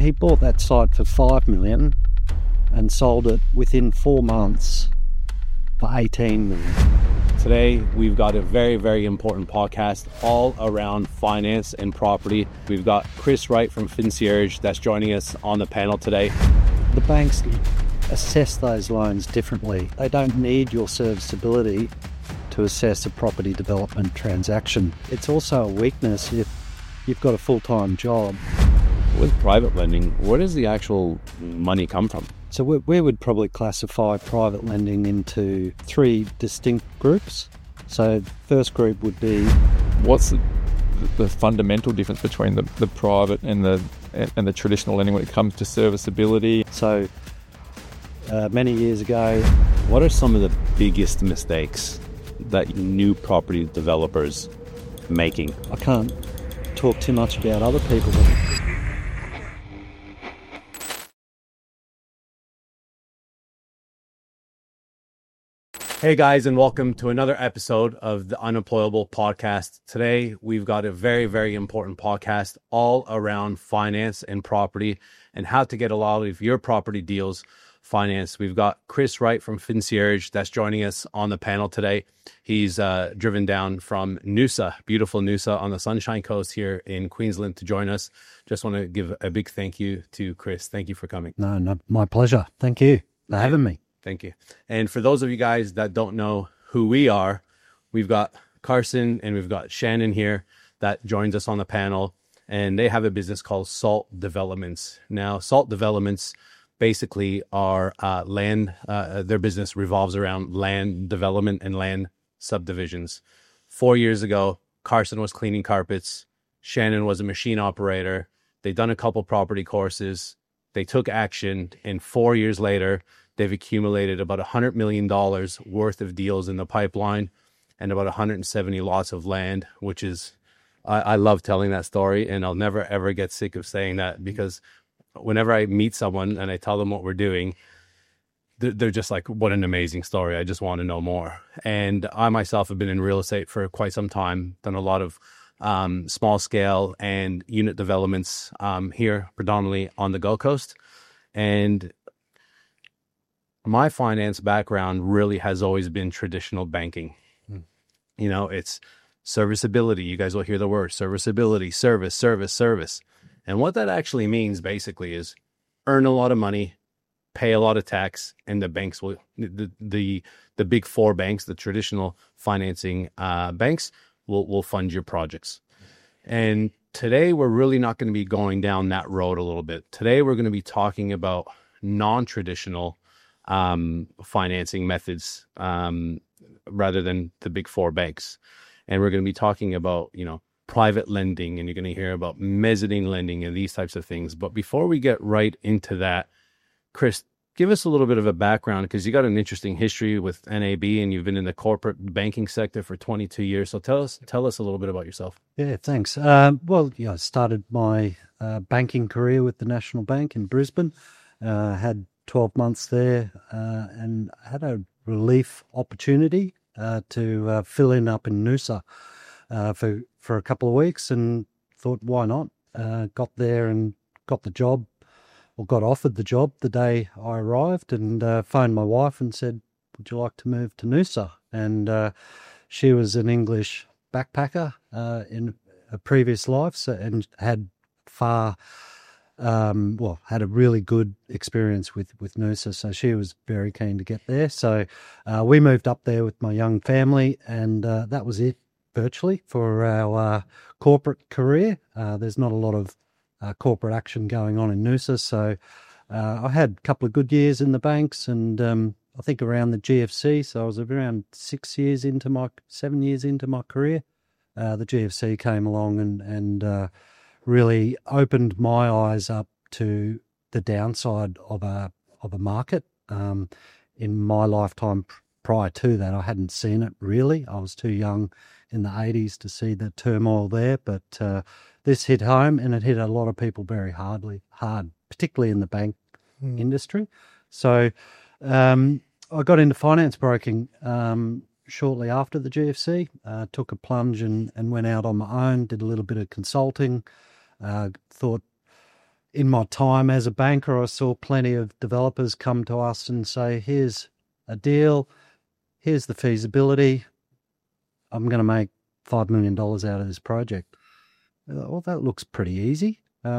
he bought that site for $5 million and sold it within 4 months for $18 million. Today, we've got a very, very important podcast all around finance and property. We've got Chris Wright from Fincierge that's joining us on the panel today. The banks assess those loans differently. They don't need your serviceability to assess a property development transaction. It's also a weakness if you've got a full-time job. With private lending, where does the actual money come from? So we would probably classify private lending into 3 distinct groups. So the first group would be... What's the fundamental difference between the private and the traditional lending when it comes to serviceability? So many years ago... What are some of the biggest mistakes that new property developers making? I can't talk too much about other people. Hey guys, and welcome to another episode of the Unemployable Podcast. Today, we've got a very, very important podcast all around finance and property and how to get a lot of your property deals financed. We've got Chris Wright from Fincierge that's joining us on the panel today. He's driven down from Noosa, beautiful Noosa on the Sunshine Coast here in Queensland to join us. Just want to give a big thank you to Chris. Thank you for coming. No, my pleasure. Thank you for having me. Thank you. And for those of you guys that don't know who we are, we've got Carson and we've got Shannon here that joins us on the panel, and they have a business called Salt Developments. Now, Salt Developments basically are land, their business revolves around land development and land subdivisions. 4 years ago, Carson was cleaning carpets. Shannon was a machine operator. They'd done a couple property courses. They took action, and 4 years later, they've accumulated about $100 million worth of deals in the pipeline and about 170 lots of land, which is, I love telling that story, and I'll never, ever get sick of saying that, because whenever I meet someone and I tell them what we're doing, they're just like, what an amazing story. I just want to know more. And I myself have been in real estate for quite some time, done a lot of small scale and unit developments here, predominantly on the Gold Coast. And my finance background really has always been traditional banking. You know, it's serviceability. You guys will hear the word serviceability, service. And what that actually means basically is earn a lot of money, pay a lot of tax, and the banks will, the big 4 banks, the traditional financing banks will fund your projects. And today we're really not going to be going down that road a little bit. Today we're going to be talking about non-traditional financing methods rather than the big 4 banks. And we're going to be talking about, you know, private lending, and you're going to hear about mezzanine lending and these types of things. But before we get right into that, Chris, give us a little bit of a background, because you got an interesting history with NAB and you've been in the corporate banking sector for 22 years. So tell us a little bit about yourself. Yeah, thanks. I started my banking career with the National Bank in Brisbane. Had 12 months there and had a relief opportunity to fill in up in Noosa for a couple of weeks, and thought, why not? Got there and got the job, or got offered the job the day I arrived, and phoned my wife and said, would you like to move to Noosa? And she was an English backpacker in a previous life, and had had a really good experience with Noosa, so she was very keen to get there. So we moved up there with my young family, and that was it virtually for our corporate career. There's not a lot of corporate action going on in Noosa, so I had a couple of good years in the banks, and I think around the GFC, so I was around 7 years into my career. The GFC came along and really opened my eyes up to the downside of a market. In my lifetime prior to that, I hadn't seen it really. I was too young in the 80s to see the turmoil there, but this hit home, and it hit a lot of people very hard, particularly in the bank industry. So I got into finance broking shortly after the GFC, took a plunge and went out on my own, did a little bit of consulting, thought, in my time as a banker, I saw plenty of developers come to us and say, here's a deal, here's the feasibility, I'm going to make $5 million out of this project. Well, that looks pretty easy.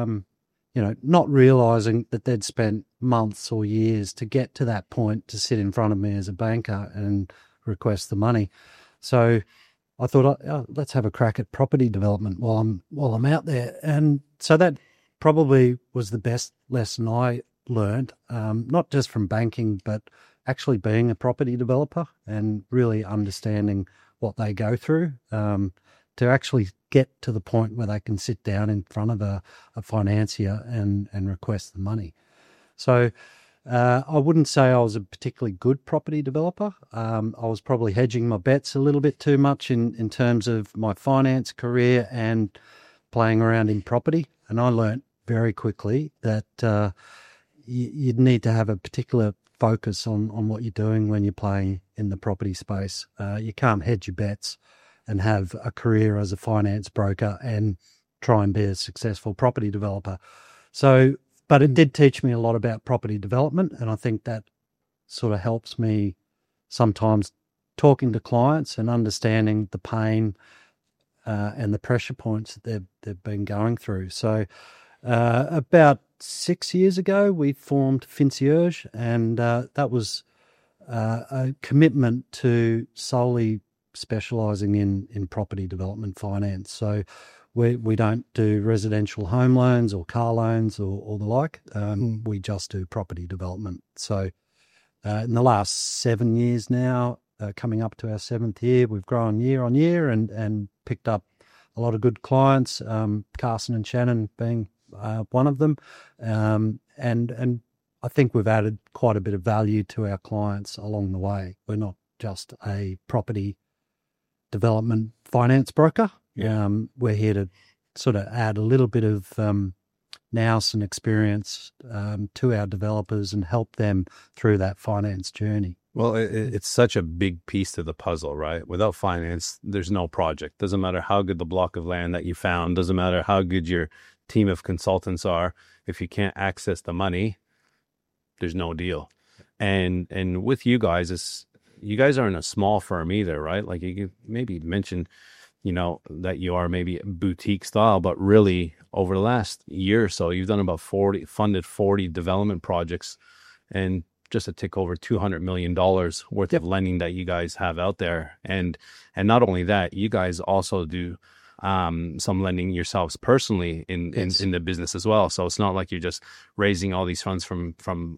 Not realizing that they'd spent months or years to get to that point to sit in front of me as a banker and request the money. So I thought, let's have a crack at property development while I'm out there. And so that probably was the best lesson I learned, not just from banking, but actually being a property developer and really understanding what they go through to actually get to the point where they can sit down in front of a financier and request the money. So I wouldn't say I was a particularly good property developer. I was probably hedging my bets a little bit too much in terms of my finance career and playing around in property. And I learnt very quickly that you'd need to have a particular focus on what you're doing when you're playing in the property space. You can't hedge your bets and have a career as a finance broker and try and be a successful property developer. So, but it did teach me a lot about property development, and I think that sort of helps me sometimes talking to clients and understanding the pain and the pressure points that they've been going through. So about 6 years ago, we formed Fincierge, and that was a commitment to solely specialising in property development finance. So we don't do residential home loans or car loans or the like. We just do property development. So in the last 7 years now, coming up to our 7th year, we've grown year on year and picked up a lot of good clients, Carson and Shannon being one of them. And I think we've added quite a bit of value to our clients along the way. We're not just a property development finance broker. We're here to sort of add a little bit of nous and experience to our developers and help them through that finance journey. Well, it's such a big piece to the puzzle, right? Without finance, there's no project. Doesn't matter how good the block of land that you found, doesn't matter how good your team of consultants are. If you can't access the money, there's no deal. And with you guys, you guys aren't a small firm either, right? Like you could maybe mention, that you are maybe boutique style, but really over the last year or so, you've done funded 40 development projects and just a tick over $200 million worth of lending that you guys have out there. And not only that, you guys also do some lending yourselves personally in the business as well. So it's not like you're just raising all these funds from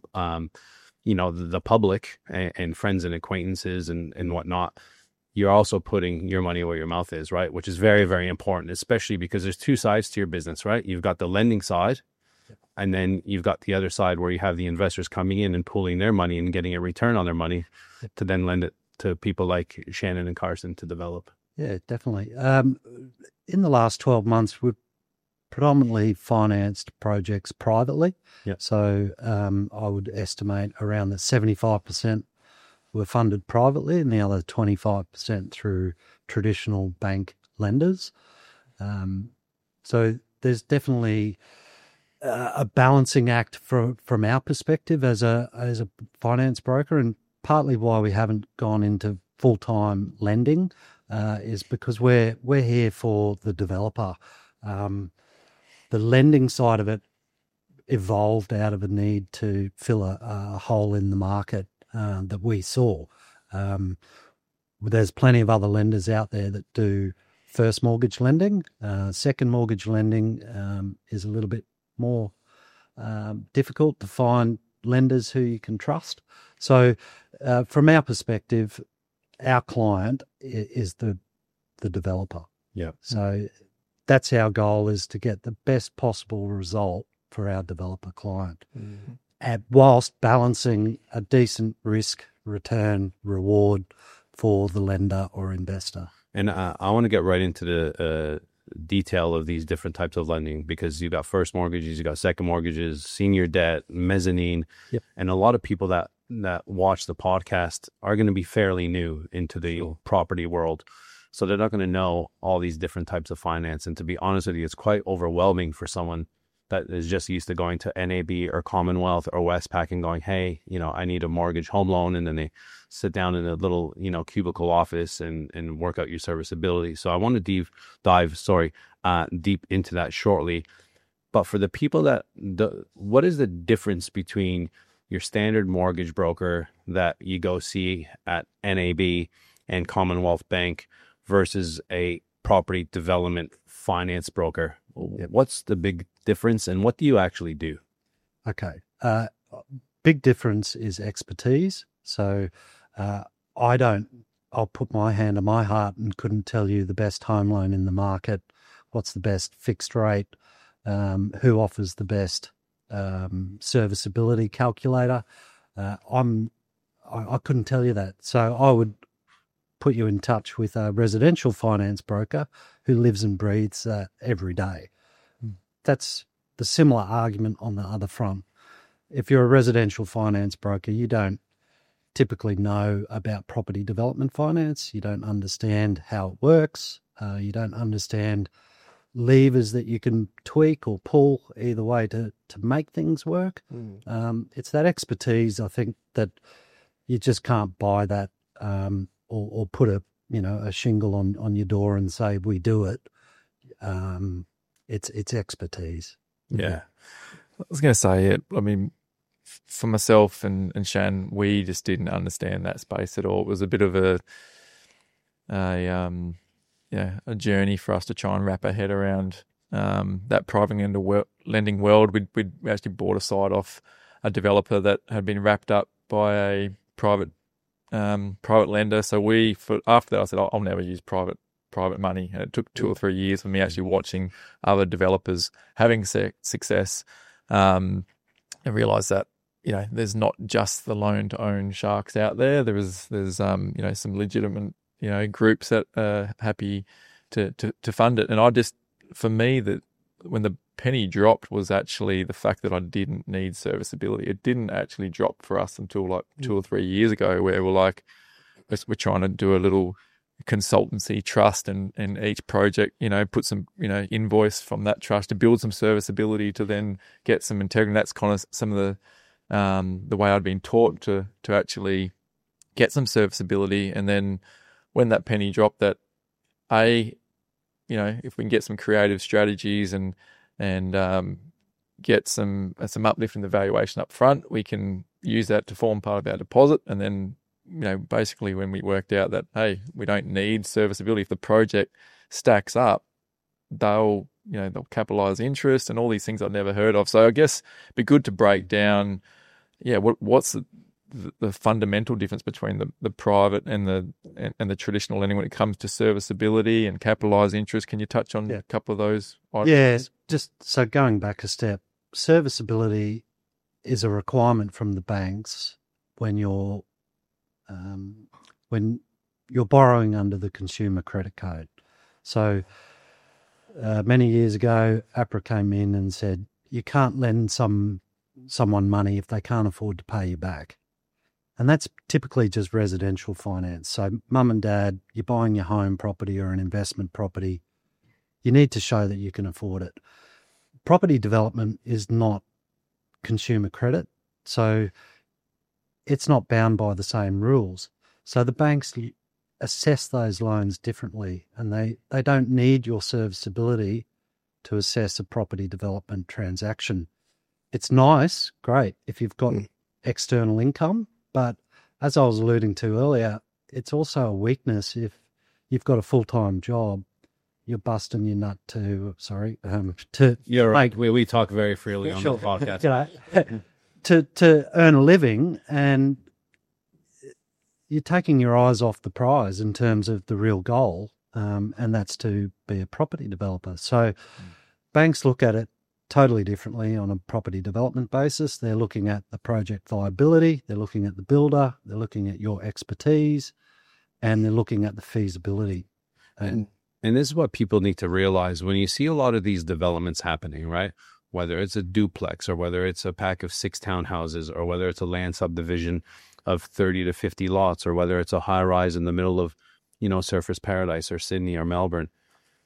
the public and friends and acquaintances and whatnot. You're also putting your money where your mouth is, right? Which is very, very important, especially because there's two sides to your business, right? You've got the lending side, and then you've got the other side where you have the investors coming in and pooling their money and getting a return on their money to then lend it to people like Shannon and Carson to develop. Yeah, definitely. In the last 12 months, we've predominantly financed projects privately. Yep. So I would estimate around the 75% were funded privately and the other 25% through traditional bank lenders. So there's definitely a balancing act from our perspective as a finance broker, and partly why we haven't gone into full-time lending is because we're here for the developer. The lending side of it evolved out of a need to fill a hole in the market that we saw. There's plenty of other lenders out there that do first mortgage lending. Second mortgage lending is a little bit more difficult to find lenders who you can trust. So from our perspective, our client is the developer. Yeah. So that's our goal, is to get the best possible result for our developer client, whilst balancing a decent risk, return, reward for the lender or investor. And I want to get right into the detail of these different types of lending, because you've got first mortgages, you've got second mortgages, senior debt, mezzanine. Yep. And a lot of people that watch the podcast are going to be fairly new into the property world. So they're not going to know all these different types of finance. And to be honest with you, it's quite overwhelming for someone that is just used to going to NAB or Commonwealth or Westpac and going, hey, I need a mortgage home loan. And then they sit down in a little, cubicle office and work out your serviceability. So I want to dive deep into that shortly. But for the people what is the difference between your standard mortgage broker that you go see at NAB and Commonwealth Bank versus a property development finance broker? Yep. What's the big difference, and what do you actually do? Okay. Big difference is expertise. So I'll put my hand on my heart and couldn't tell you the best home loan in the market, what's the best fixed rate, who offers the best serviceability calculator. I couldn't tell you that. So I would put you in touch with a residential finance broker who lives and breathes that every day. That's the similar argument on the other front. If you're a residential finance broker, you don't typically know about property development finance. You don't understand how it works. You don't understand levers that you can tweak or pull either way to make things work. It's that expertise, I think, that you just can't buy that or put a shingle on your door and say we do it. It's expertise. Yeah. I was going to say it. I mean, for myself and Shan, we just didn't understand that space at all. It was a bit of a journey for us to try and wrap our head around that private lending world. We'd actually bought a site off a developer that had been wrapped up by a private lender. So after that, I said, I'll never use private money. And it took 2 or 3 years for me actually watching other developers having success, and realised that there's not just the loan to own sharks out there. There's some legitimate groups that are happy to fund it. And for me, that when the penny dropped was actually the fact that I didn't need serviceability. It didn't actually drop for us until like 2 or 3 years ago, where we're trying to do a little consultancy trust and each project, put some, invoice from that trust to build some serviceability to then get some integrity. And that's kind of some of the way I'd been taught to actually get some serviceability. And then when that penny dropped, that if we can get some creative strategies and get some uplift in the valuation up front, we can use that to form part of our deposit. And then, basically when we worked out that, hey, we don't need serviceability, if the project stacks up, they'll capitalize interest and all these things I've never heard of. So I guess it'd be good to break down, what's the fundamental difference between the private and the traditional lending when it comes to serviceability and capitalized interest. Can you touch on a couple of those items? Yeah, just so going back a step, serviceability is a requirement from the banks when you're borrowing under the Consumer Credit Code. So many years ago, APRA came in and said you can't lend someone money if they can't afford to pay you back. And that's typically just residential finance. So mum and dad, you're buying your home property or an investment property, you need to show that you can afford it. Property development is not consumer credit, so it's not bound by the same rules. So the banks assess those loans differently, and they don't need your serviceability to assess a property development transaction. It's nice, great, if you've got external income, but as I was alluding to earlier, it's also a weakness if you've got a full-time job, you're busting your nut to You're right. We talk very freely on the podcast. To earn a living, and you're taking your eyes off the prize in terms of the real goal, and that's to be a property developer. So banks look at it totally differently on a property development basis. They're looking at the project viability, they're looking at the builder, they're looking at your expertise, and they're looking at the feasibility. And this is what people need to realize when you see a lot of these developments happening, right? Whether it's a duplex or whether it's a pack of 6 townhouses or whether it's a land subdivision of 30 to 50 lots or whether it's a high rise in the middle of, Surfers Paradise or Sydney or Melbourne.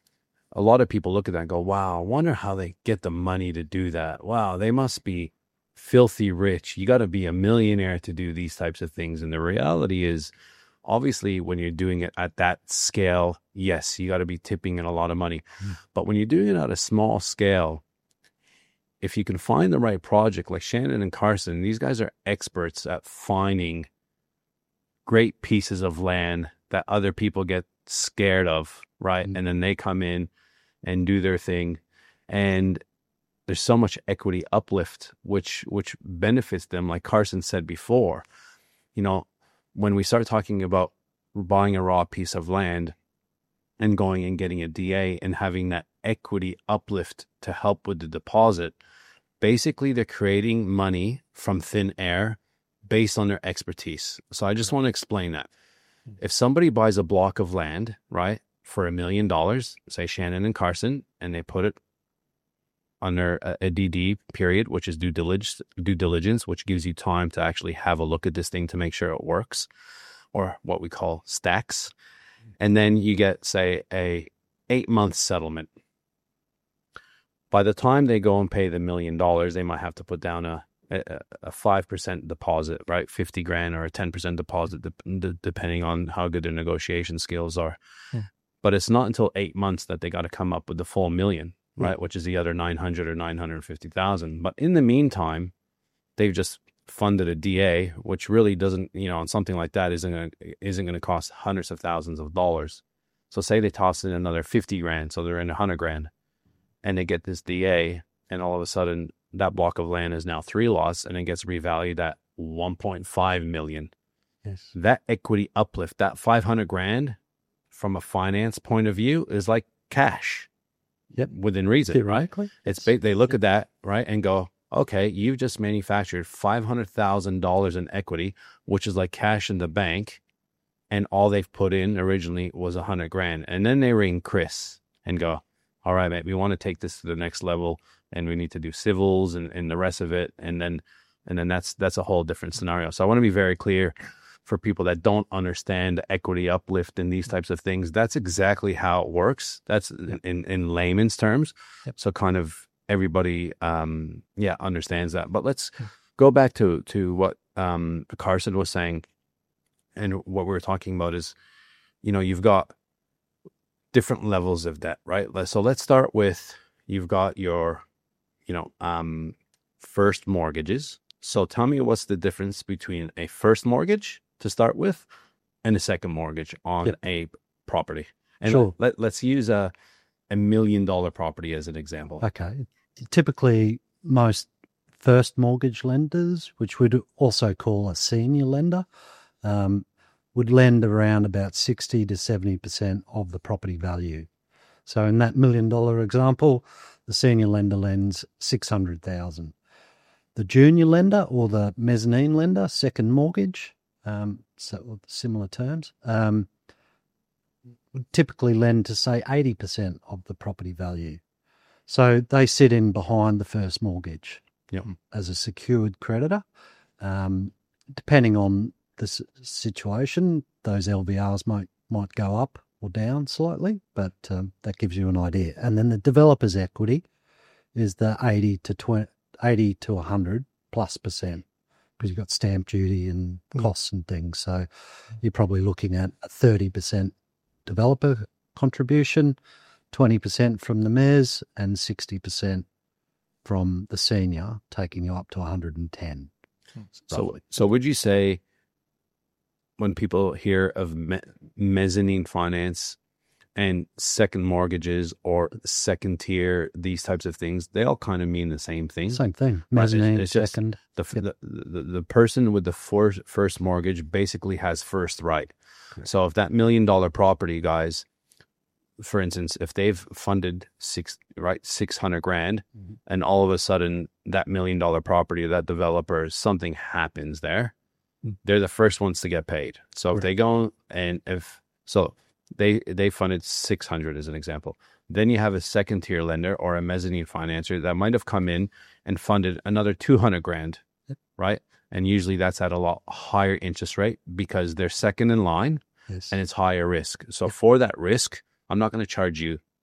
a lot of people look at that and go, wow, I wonder how they get the money to do that. Wow, they must be filthy rich. You got to be a millionaire to do these types of things. And the reality is, obviously, when you're doing it at that scale, yes, you got to be tipping in a lot of money. But when you're doing it at a small scale, if you can find the right project, like Shannon and Carson, these guys are experts at finding great pieces of land that other people get scared of, right? And then they come in and do their thing. And there's so much equity uplift, which benefits them. Like Carson said before, you know, when we start talking about buying a raw piece of land and going and getting a DA and having that equity uplift to help with the deposit, basically they're creating money from thin air based on their expertise. So I just want to explain that. If somebody buys a block of land, right, for $1 million, say Shannon and Carson, and they put it under a DD period, which is due diligence, which gives you time to actually have a look at this thing to make sure it works, or what we call stacks. And then you get, say, a 8-month settlement. By the time they go and pay the $1 million, they might have to put down a 5% deposit, right? 50 grand or a 10% deposit, depending on how good their negotiation skills are. But it's not until 8 months that they got to come up with the full $1 million, right? Which is the other 900 or 950,000. But in the meantime, they've just funded a DA, which really doesn't, you know, on something like that isn't going to cost hundreds of thousands of dollars. So say they toss in another 50 grand, so they're in 100 grand, and they get this DA, and all of a sudden that block of land is now 3 lots, and it gets revalued at 1.5 million. Yes. That equity uplift, that 500 grand, from a finance point of view, is like cash. Yep. Within reason, right? It's they look at that, right, and go, okay, you've just manufactured $500,000 in equity, which is like cash in the bank, and all they've put in originally was 100 grand. And then they ring Chris and go, all right, mate, we want to take this to the next level, and we need to do civils and the rest of it. And then that's a whole different scenario. So I want to be very clear for people that don't understand equity uplift and these types of things. That's exactly how it works. That's in layman's terms. Yep. So kind of everybody, understands that. But let's go back to what Carson was saying, and what we were talking about is, you know, you've got different levels of debt, right? So let's start with, you've got your, first mortgages. So tell me, what's the difference between a first mortgage to start with and a second mortgage on a property? And sure. Let's use a $1 million property as an example. Okay. Typically, most first mortgage lenders, which we'd also call a senior lender, would lend around about 60 to 70% of the property value. So in that $1 million example, the senior lender lends $600,000. The junior lender or the mezzanine lender, second mortgage, so similar terms, would typically lend to, say, 80% of the property value. So they sit in behind the first mortgage as a secured creditor. Depending on the situation, those LVRs might go up or down slightly, but that gives you an idea. And then the developer's equity is the 80 to 100 plus percent, because you've got stamp duty and costs and things. So you're probably looking at a 30% developer contribution, 20% from the mezz, and 60% from the senior, taking you up to 110. So would you say, when people hear of mezzanine finance and second mortgages or second tier, these types of things, they all kind of mean the same thing? Same thing. Mezzanine, it's just second. The person with the first mortgage basically has first right. Correct. So if that $1 million property, guys, for instance, if they've funded 600 grand, and all of a sudden that $1 million property, that developer, something happens there, they're the first ones to get paid. So if they go and they funded 600 as an example, then you have a second tier lender or a mezzanine financer that might have come in and funded another 200 grand, right? And usually that's at a lot higher interest rate because they're second in line and it's higher risk. So for that risk, I'm not going to charge you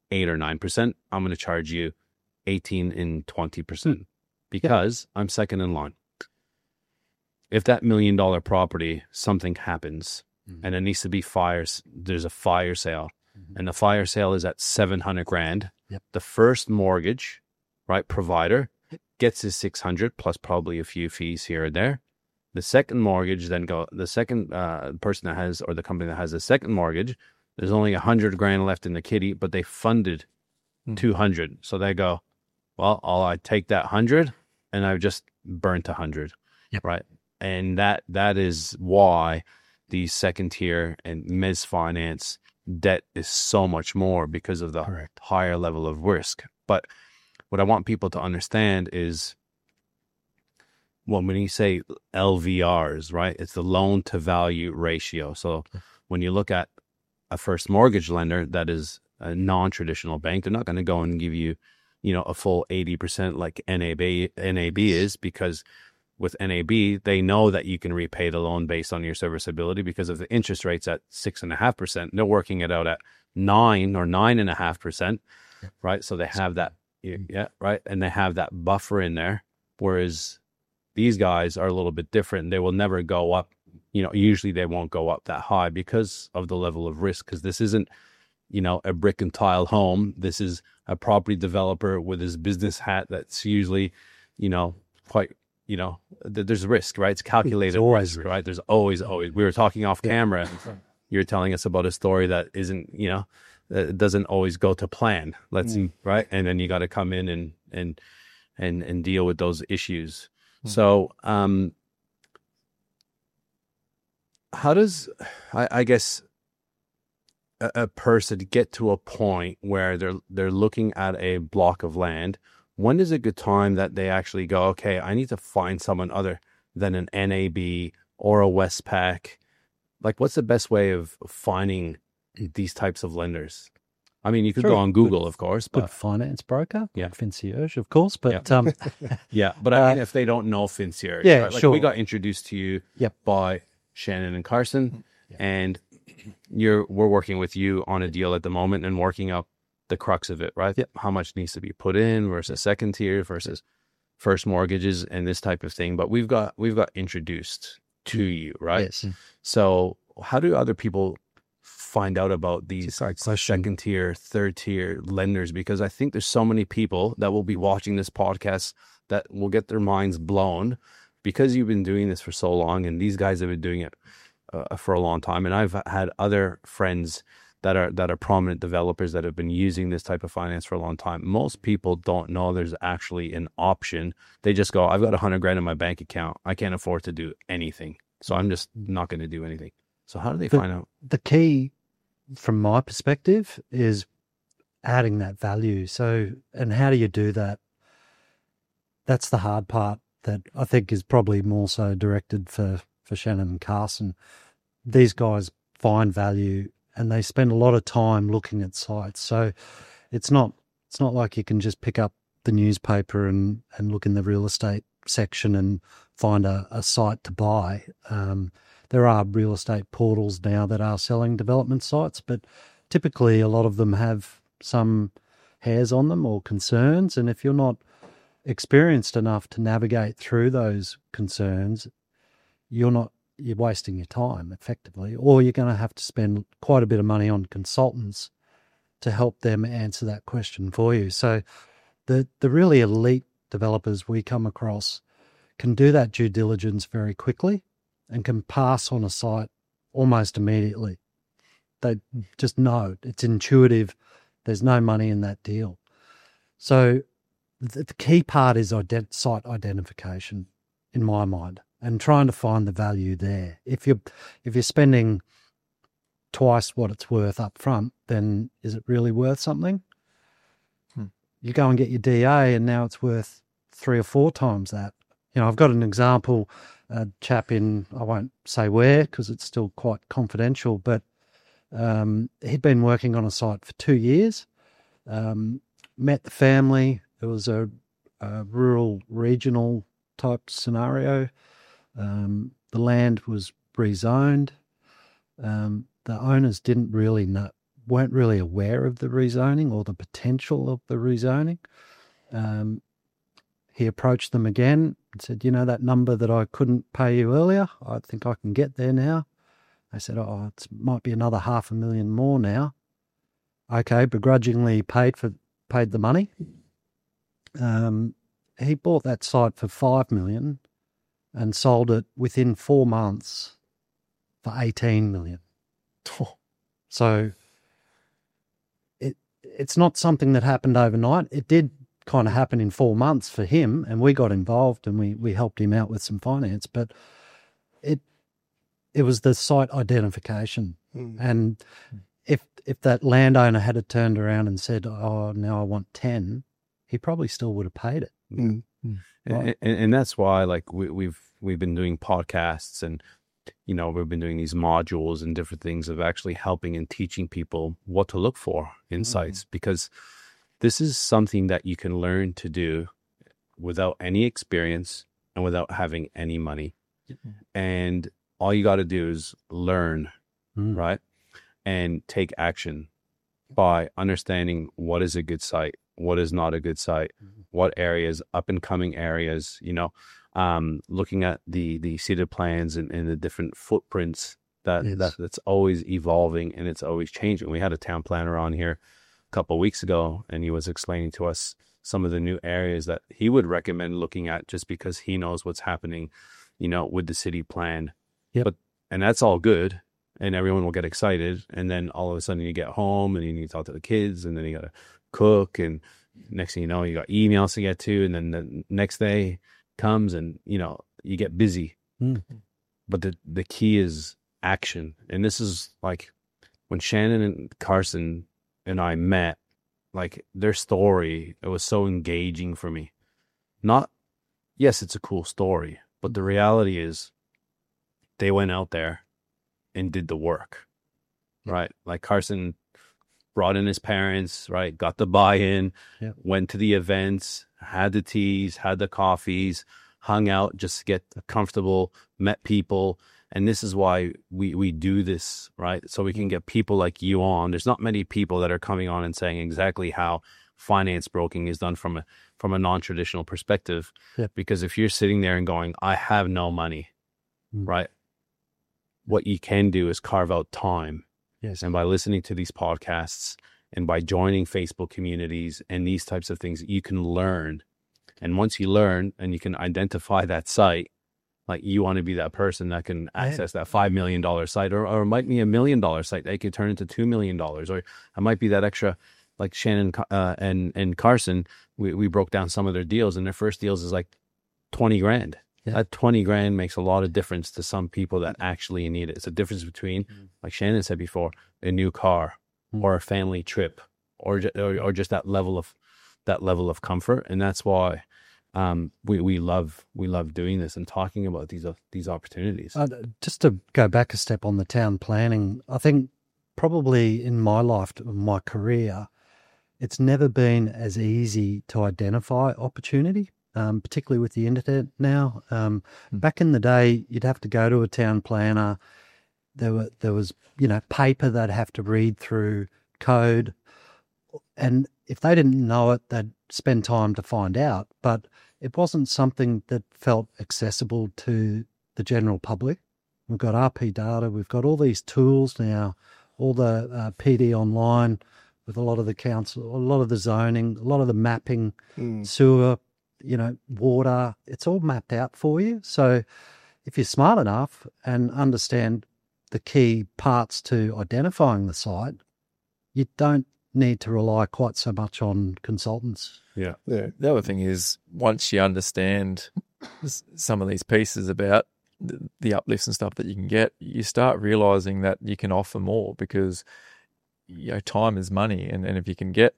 8 or 9%. I'm going to charge you 18 and 20% because I'm second in line. If that $1 million property, something happens and it needs to be fires, there's a fire sale and the fire sale is at 700 grand. The first mortgage, right, provider gets his 600 plus probably a few fees here and there. The second mortgage the second person that has, or the company that has the second mortgage, there's only 100 grand left in the kitty, but they funded 200. So they go, well, I take that 100 and I've just burnt 100. Right. And that is why the second tier and mezz finance debt is so much more, because of the higher level of risk. But what I want people to understand is, well, when you say LVRs, right, it's the loan to value ratio. So when you look at a first mortgage lender that is a non-traditional bank, they're not going to go and give you, a full 80% like NAB is, because with NAB, they know that you can repay the loan based on your serviceability because of the interest rates at 6.5%. They're working it out at 9 or 9.5%, right? So they have that, right, and they have that buffer in there. Whereas these guys are a little bit different. They will never go up. Usually they won't go up that high because of the level of risk. Because this isn't, a brick and tile home. This is a property developer with his business hat. That's usually, quite. There's risk, right? It's calculated. There's always risk, right? There's always. We were talking off camera. You're telling us about a story that isn't, that doesn't always go to plan. Right? And then you got to come in and deal with those issues. So, how does, I guess, a person get to a point where they're looking at a block of land? When is a good time that they actually go, okay, I need to find someone other than an NAB or a Westpac? Like, what's the best way of finding these types of lenders? I mean, you could go on Google, of course. But finance broker, Fincierge, of course. But but I mean, if they don't know Fincierge, right? Like, we got introduced to you by Shannon and Carson, and we're working with you on a deal at the moment and working out the crux of it, right? How much needs to be put in versus second tier versus first mortgages and this type of thing. But we've got introduced to you, right? Yes. So how do other people find out about these second tier, third tier lenders? Because I think there's so many people that will be watching this podcast that will get their minds blown because you've been doing this for so long, and these guys have been doing it for a long time. And I've had other friends that are prominent developers that have been using this type of finance for a long time. Most people don't know there's actually an option. They just go, I've got 100 grand in my bank account. I can't afford to do anything, so I'm just not going to do anything. So how do they find out? The key, from my perspective, is adding that value. So, and how do you do that? That's the hard part that I think is probably more so directed for Shannon and Carson. These guys find value and they spend a lot of time looking at sites. So it's not like you can just pick up the newspaper and look in the real estate section and find a site to buy. There are real estate portals now that are selling development sites, but typically a lot of them have some hairs on them or concerns. And if you're not experienced enough to navigate through those concerns, you're wasting your time effectively, or you're going to have to spend quite a bit of money on consultants to help them answer that question for you. So the really elite developers we come across can do that due diligence very quickly and can pass on a site almost immediately. They just know, it's intuitive, there's no money in that deal. So the key part is site identification, in my mind, and trying to find the value there. If you're spending twice what it's worth up front, then is it really worth something? You go and get your DA and now it's worth 3 or 4 times that. I've got an example, a chap in, I won't say where because it's still quite confidential, but he'd been working on a site for 2 years, met the family. It was a rural, regional type scenario. The land was rezoned. The owners didn't really weren't really aware of the rezoning or the potential of the rezoning. He approached them again and said, that number that I couldn't pay you earlier, I think I can get there now. They said, it might be another $500,000 more now. Okay, begrudgingly paid the money. He bought that site for $5 million and sold it within 4 months for $18 million. So it's not something that happened overnight. It did kind of happen in 4 months for him, and we got involved and we helped him out with some finance, but it was the site identification. And if that landowner had turned around and said, now I want 10, he probably still would have paid it. Right. And that's why, like, we've been doing podcasts, and we've been doing these modules and different things of actually helping and teaching people what to look for in sites, because this is something that you can learn to do without any experience and without having any money. And all you got to do is learn, right? And take action by understanding what is a good site, what is not a good site, what areas, up and coming areas, looking at the seeded plans and the different footprints that's always evolving and it's always changing. We had a town planner on here a couple of weeks ago, and he was explaining to us some of the new areas that he would recommend looking at just because he knows what's happening, with the city plan. And that's all good, and everyone will get excited. And then all of a sudden you get home and you need to talk to the kids, and then you got to cook, and next thing you know, you got emails to get to, and then the next day comes and, you get busy. But the key is action. And this is like when Shannon and Carson and I met, like, their story, it was so engaging for me. Yes, it's a cool story, but the reality is they went out there and did the work, right? Like, Carson brought in his parents, right? Got the buy-in, went to the events, had the teas, had the coffees, hung out just to get comfortable, met people. And this is why we do this, right? So we can get people like you on. There's not many people that are coming on and saying exactly how finance broking is done from a non-traditional perspective. Because if you're sitting there and going, I have no money, right? What you can do is carve out time. And by listening to these podcasts and by joining Facebook communities and these types of things, you can learn. And once you learn and you can identify that site, like, you want to be that person that can access that $5 million site, or it might be $1 million site that could turn into $2 million, or it might be that extra, like Shannon and Carson, we broke down some of their deals, and their first deals is like $20,000. That $20,000 makes a lot of difference to some people that actually need it. It's a difference between, like Shannon said before, a new car or a family trip, or just that level of comfort. And that's why we love doing this and talking about these opportunities. Just to go back a step on the town planning, I think probably in my career, it's never been as easy to identify opportunity. Particularly with the internet now. Back in the day, you'd have to go to a town planner. There was paper they'd have to read through, code, and if they didn't know it, they'd spend time to find out. But it wasn't something that felt accessible to the general public. We've got RP data. We've got all these tools now, all the PD online with a lot of the council, a lot of the zoning, a lot of the mapping, sewer, water, it's all mapped out for you. So if you're smart enough and understand the key parts to identifying the site, you don't need to rely quite so much on consultants. The other thing is, once you understand some of these pieces about the uplifts and stuff that you can get, you start realizing that you can offer more, because time is money. And if you can get,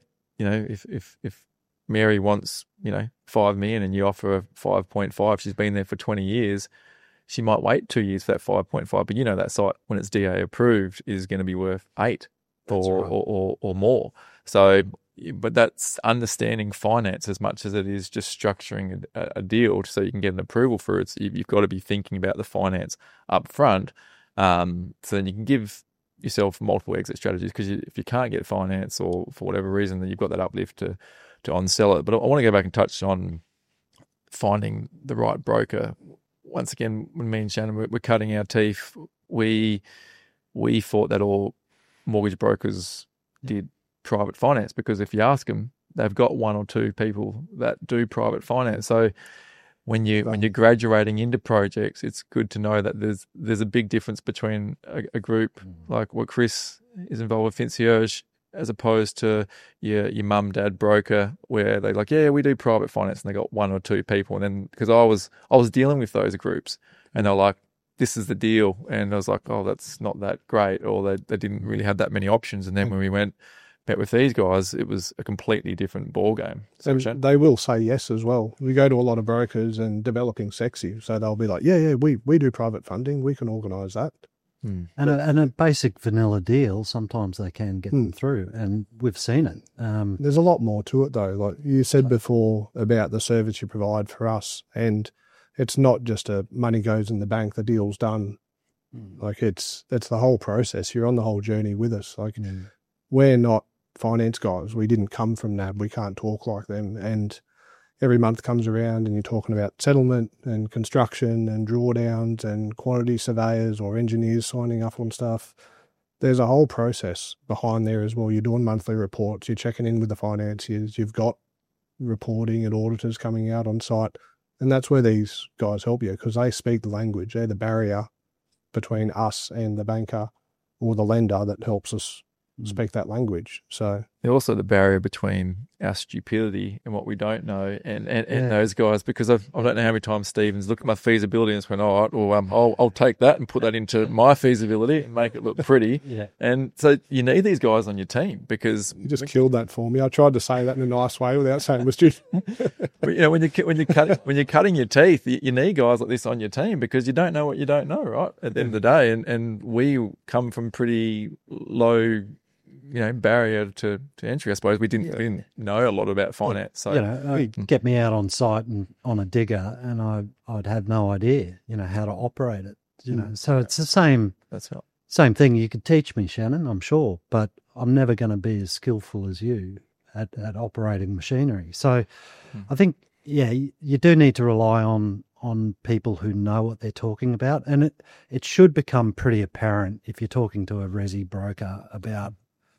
if Mary wants, $5 million and you offer her 5.5, she's been there for 20 years, she might wait 2 years for that 5.5, but that site, when it's DA approved, is going to be worth 8 or more. So, but that's understanding finance as much as it is just structuring a deal so you can get an approval for it. So you've got to be thinking about the finance up front. So then you can give yourself multiple exit strategies, because if you can't get finance or for whatever reason, then you've got that uplift to on-sell it. But I want to go back and touch on finding the right broker. Once again, when me and Shannon we're cutting our teeth, we thought that all mortgage brokers did private finance, because if you ask them, they've got one or two people that do private finance. So when you're graduating into projects, it's good to know that there's a big difference between a group like what Chris is involved with, Concierge, as opposed to your mum, dad broker, where they're like, yeah, we do private finance, and they got one or two people. And then, because I was dealing with those groups, and they're like, this is the deal. And I was like, oh, that's not that great, or they didn't really have that many options. And then when we met with these guys, it was a completely different ball game. And they will say yes as well. We go to a lot of brokers and developing sexy, so they'll be like, yeah, we do private funding, we can organise that. And a basic vanilla deal, sometimes they can get them through, and we've seen it. There's a lot more to it though. Like you said before about the service you provide for us, and it's not just a money goes in the bank, the deal's done. Like it's the whole process. You're on the whole journey with us. Like we're not finance guys. We didn't come from NAB. We can't talk like them. And every month comes around and you're talking about settlement and construction and drawdowns and quantity surveyors or engineers signing up on stuff. There's a whole process behind there as well. You're doing monthly reports. You're checking in with the financiers. You've got reporting and auditors coming out on site. And that's where these guys help you, because they speak the language. They're the barrier between us and the banker or the lender that helps us speak that language. So they're also the barrier between our stupidity and what we don't know, and those guys, because I don't know how many times Stephen's looked at my feasibility and went, all right, well, I'll take that and put that into my feasibility and make it look pretty. And so you need these guys on your team, because you just killed that for me. I tried to say that in a nice way without saying it was stupid. But, when you're cutting your teeth, you need guys like this on your team, because you don't know what you don't know, right? At the end of the day, and we come from pretty low barrier to entry. I suppose we didn't know a lot about finance. So get me out on site and on a digger, and I'd have no idea, how to operate it. So it's the same. That's right. Same thing. You could teach me, Shannon, I'm sure, but I'm never going to be as skillful as you at operating machinery. So I think, you do need to rely on people who know what they're talking about, and it should become pretty apparent if you're talking to a resi broker about,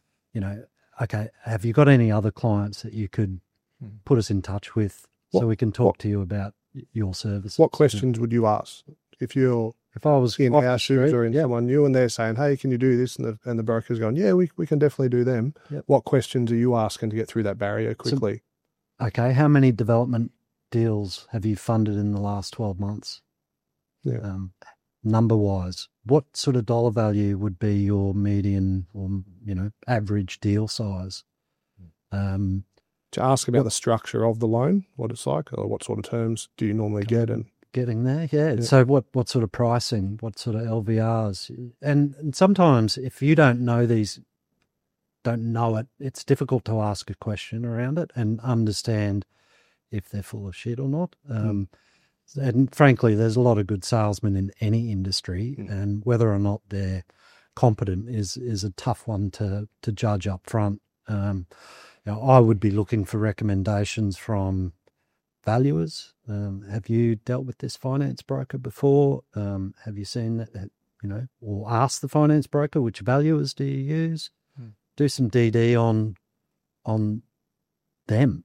okay, have you got any other clients that you could put us in touch with so we can talk to you about your services? What questions would you ask if I was in our shoes or in someone new and they're saying, hey, can you do this? And the broker's going, yeah, we can definitely do them. Yep. What questions are you asking to get through that barrier quickly? Okay, how many development deals have you funded in the last 12 months? Yeah. Number-wise, what sort of dollar value would be your median or, average deal size? To ask about the structure of the loan, what it's like, or what sort of terms do you normally get? And getting there, yeah. So what sort of pricing, what sort of LVRs? And sometimes if you don't know it, it's difficult to ask a question around it and understand if they're full of shit or not. And frankly, there's a lot of good salesmen in any industry, and whether or not they're competent is a tough one to judge up front. I would be looking for recommendations from valuers. Have you dealt with this finance broker before? Have you seen that, or ask the finance broker, which valuers do you use? Do some DD on them.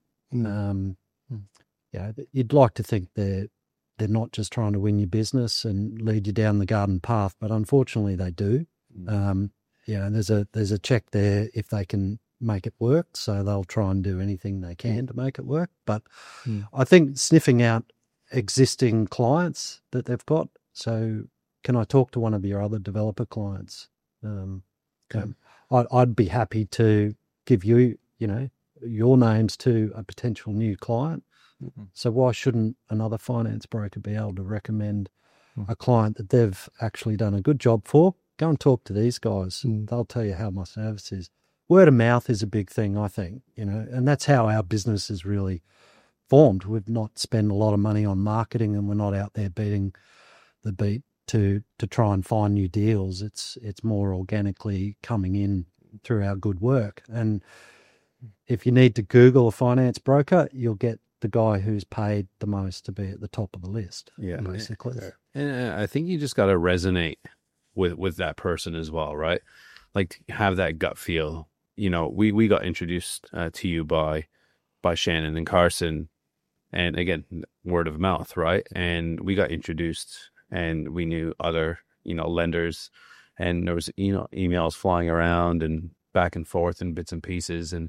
You'd like to think they're not just trying to win your business and lead you down the garden path, but unfortunately they do. There's a check there if they can make it work, so they'll try and do anything they can to make it work. But I think sniffing out existing clients that they've got. So can I talk to one of your other developer clients? I'd be happy to give you, your names to a potential new client. So why shouldn't another finance broker be able to recommend a client that they've actually done a good job for? Go and talk to these guys. They'll tell you how my service is. Word of mouth is a big thing, I think, and that's how our business is really formed. We've not spent a lot of money on marketing, and we're not out there beating the beat to try and find new deals. It's more organically coming in through our good work. And if you need to Google a finance broker, you'll get the guy who's paid the most to be at the top of the list. Yeah. Basically. And I think you just got to resonate with that person as well, right? Like have that gut feel. You know, we got introduced to you by Shannon and Carson, and again, word of mouth, right? And we got introduced, and we knew other, lenders, and there was, emails flying around and back and forth and bits and pieces, and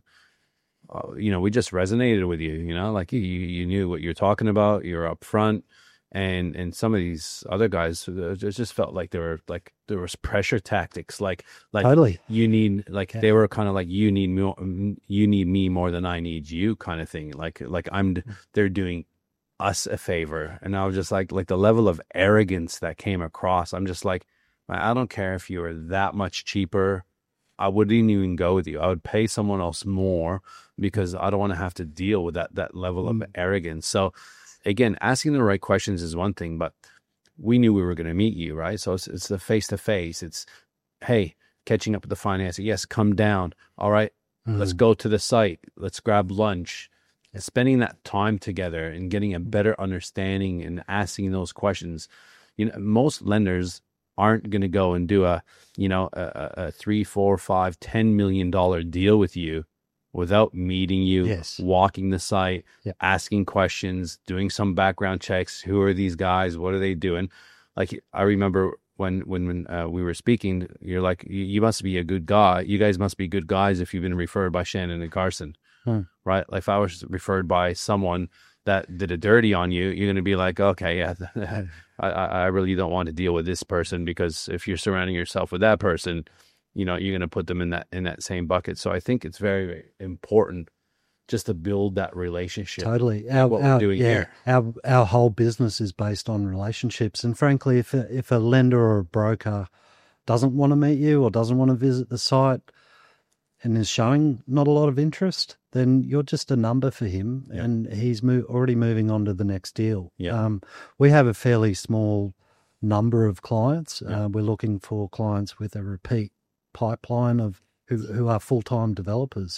we just resonated with you. Like you knew what you're talking about. You're up front. And some of these other guys, it just felt like there was pressure tactics, like totally. You need, they were kind of like, you need me more than I need you, kind of thing. They're doing us a favor, and I was just like the level of arrogance that came across. I'm just like, I don't care if you were that much cheaper. I wouldn't even go with you. I would pay someone else more because I don't want to have to deal with that level of arrogance. So. Again, asking the right questions is one thing, but we knew we were going to meet you, right? So it's the face-to-face. It's, hey, catching up with the financing. Yes, come down. All right, let's go to the site. Let's grab lunch. And spending that time together and getting a better understanding and asking those questions. Most lenders aren't going to go and do a $3, $4, $5, $10 million deal with you without meeting you, walking the site, asking questions, doing some background checks. Who are these guys? What are they doing? Like, I remember when we were speaking, you're like, you must be a good guy. You guys must be good guys if you've been referred by Shannon and Carson, right? Like if I was referred by someone that did a dirty on you, you're going to be like, okay, yeah, I really don't want to deal with this person, because if you're surrounding yourself with that person, you're going to put them in that same bucket. So I think it's very, very important just to build that relationship. Totally. We're doing here. Our whole business is based on relationships. And frankly, if a lender or a broker doesn't want to meet you or doesn't want to visit the site and is showing not a lot of interest, then you're just a number for him, and he's already moving on to the next deal. We have a fairly small number of clients. We're looking for clients with a repeat pipeline of who are full-time developers.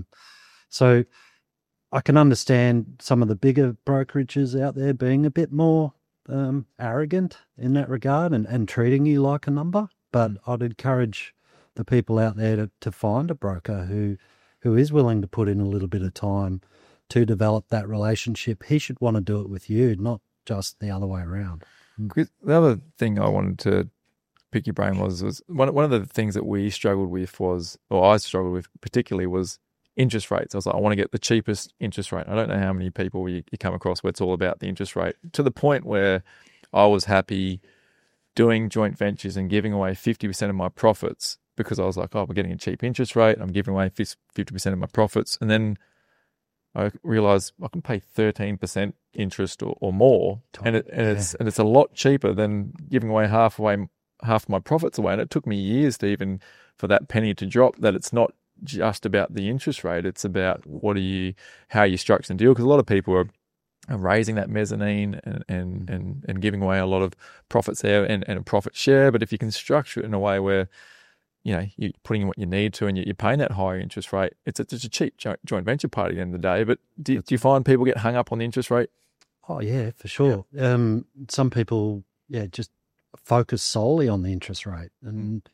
So I can understand some of the bigger brokerages out there being a bit more arrogant in that regard and treating you like a number. But I'd encourage the people out there to find a broker who is willing to put in a little bit of time to develop that relationship. He should want to do it with you, not just the other way around. The other thing I wanted to pick your brain was one of the things that we struggled with I struggled with particularly, was interest rates. I was like, I want to get the cheapest interest rate. I don't know how many people you come across where it's all about the interest rate, to the point where I was happy doing joint ventures and giving away 50% of my profits, because I was like, oh, we're getting a cheap interest rate. I'm giving away 50% of my profits. And then I realized I can pay 13% interest or more. And it's a lot cheaper than giving away half my profits away. And it took me years to even for that penny to drop, that it's not just about the interest rate. It's about how you structure the deal. Because a lot of people are raising that mezzanine and giving away a lot of profits there and a profit share. But if you can structure it in a way where, you're putting in what you need to and you're paying that higher interest rate, it's a cheap joint venture part at the end of the day. But do you find people get hung up on the interest rate? Oh, yeah, for sure. Yeah. Some people, just focus solely on the interest rate. And,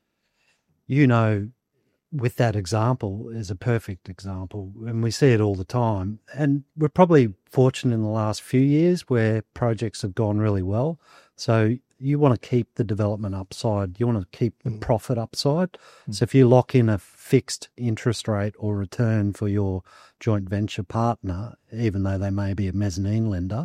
with that example is a perfect example, and we see it all the time. And we're probably fortunate in the last few years where projects have gone really well. So you want to keep the development upside. You want to keep the profit upside. So if you lock in a fixed interest rate or return for your joint venture partner, even though they may be a mezzanine lender,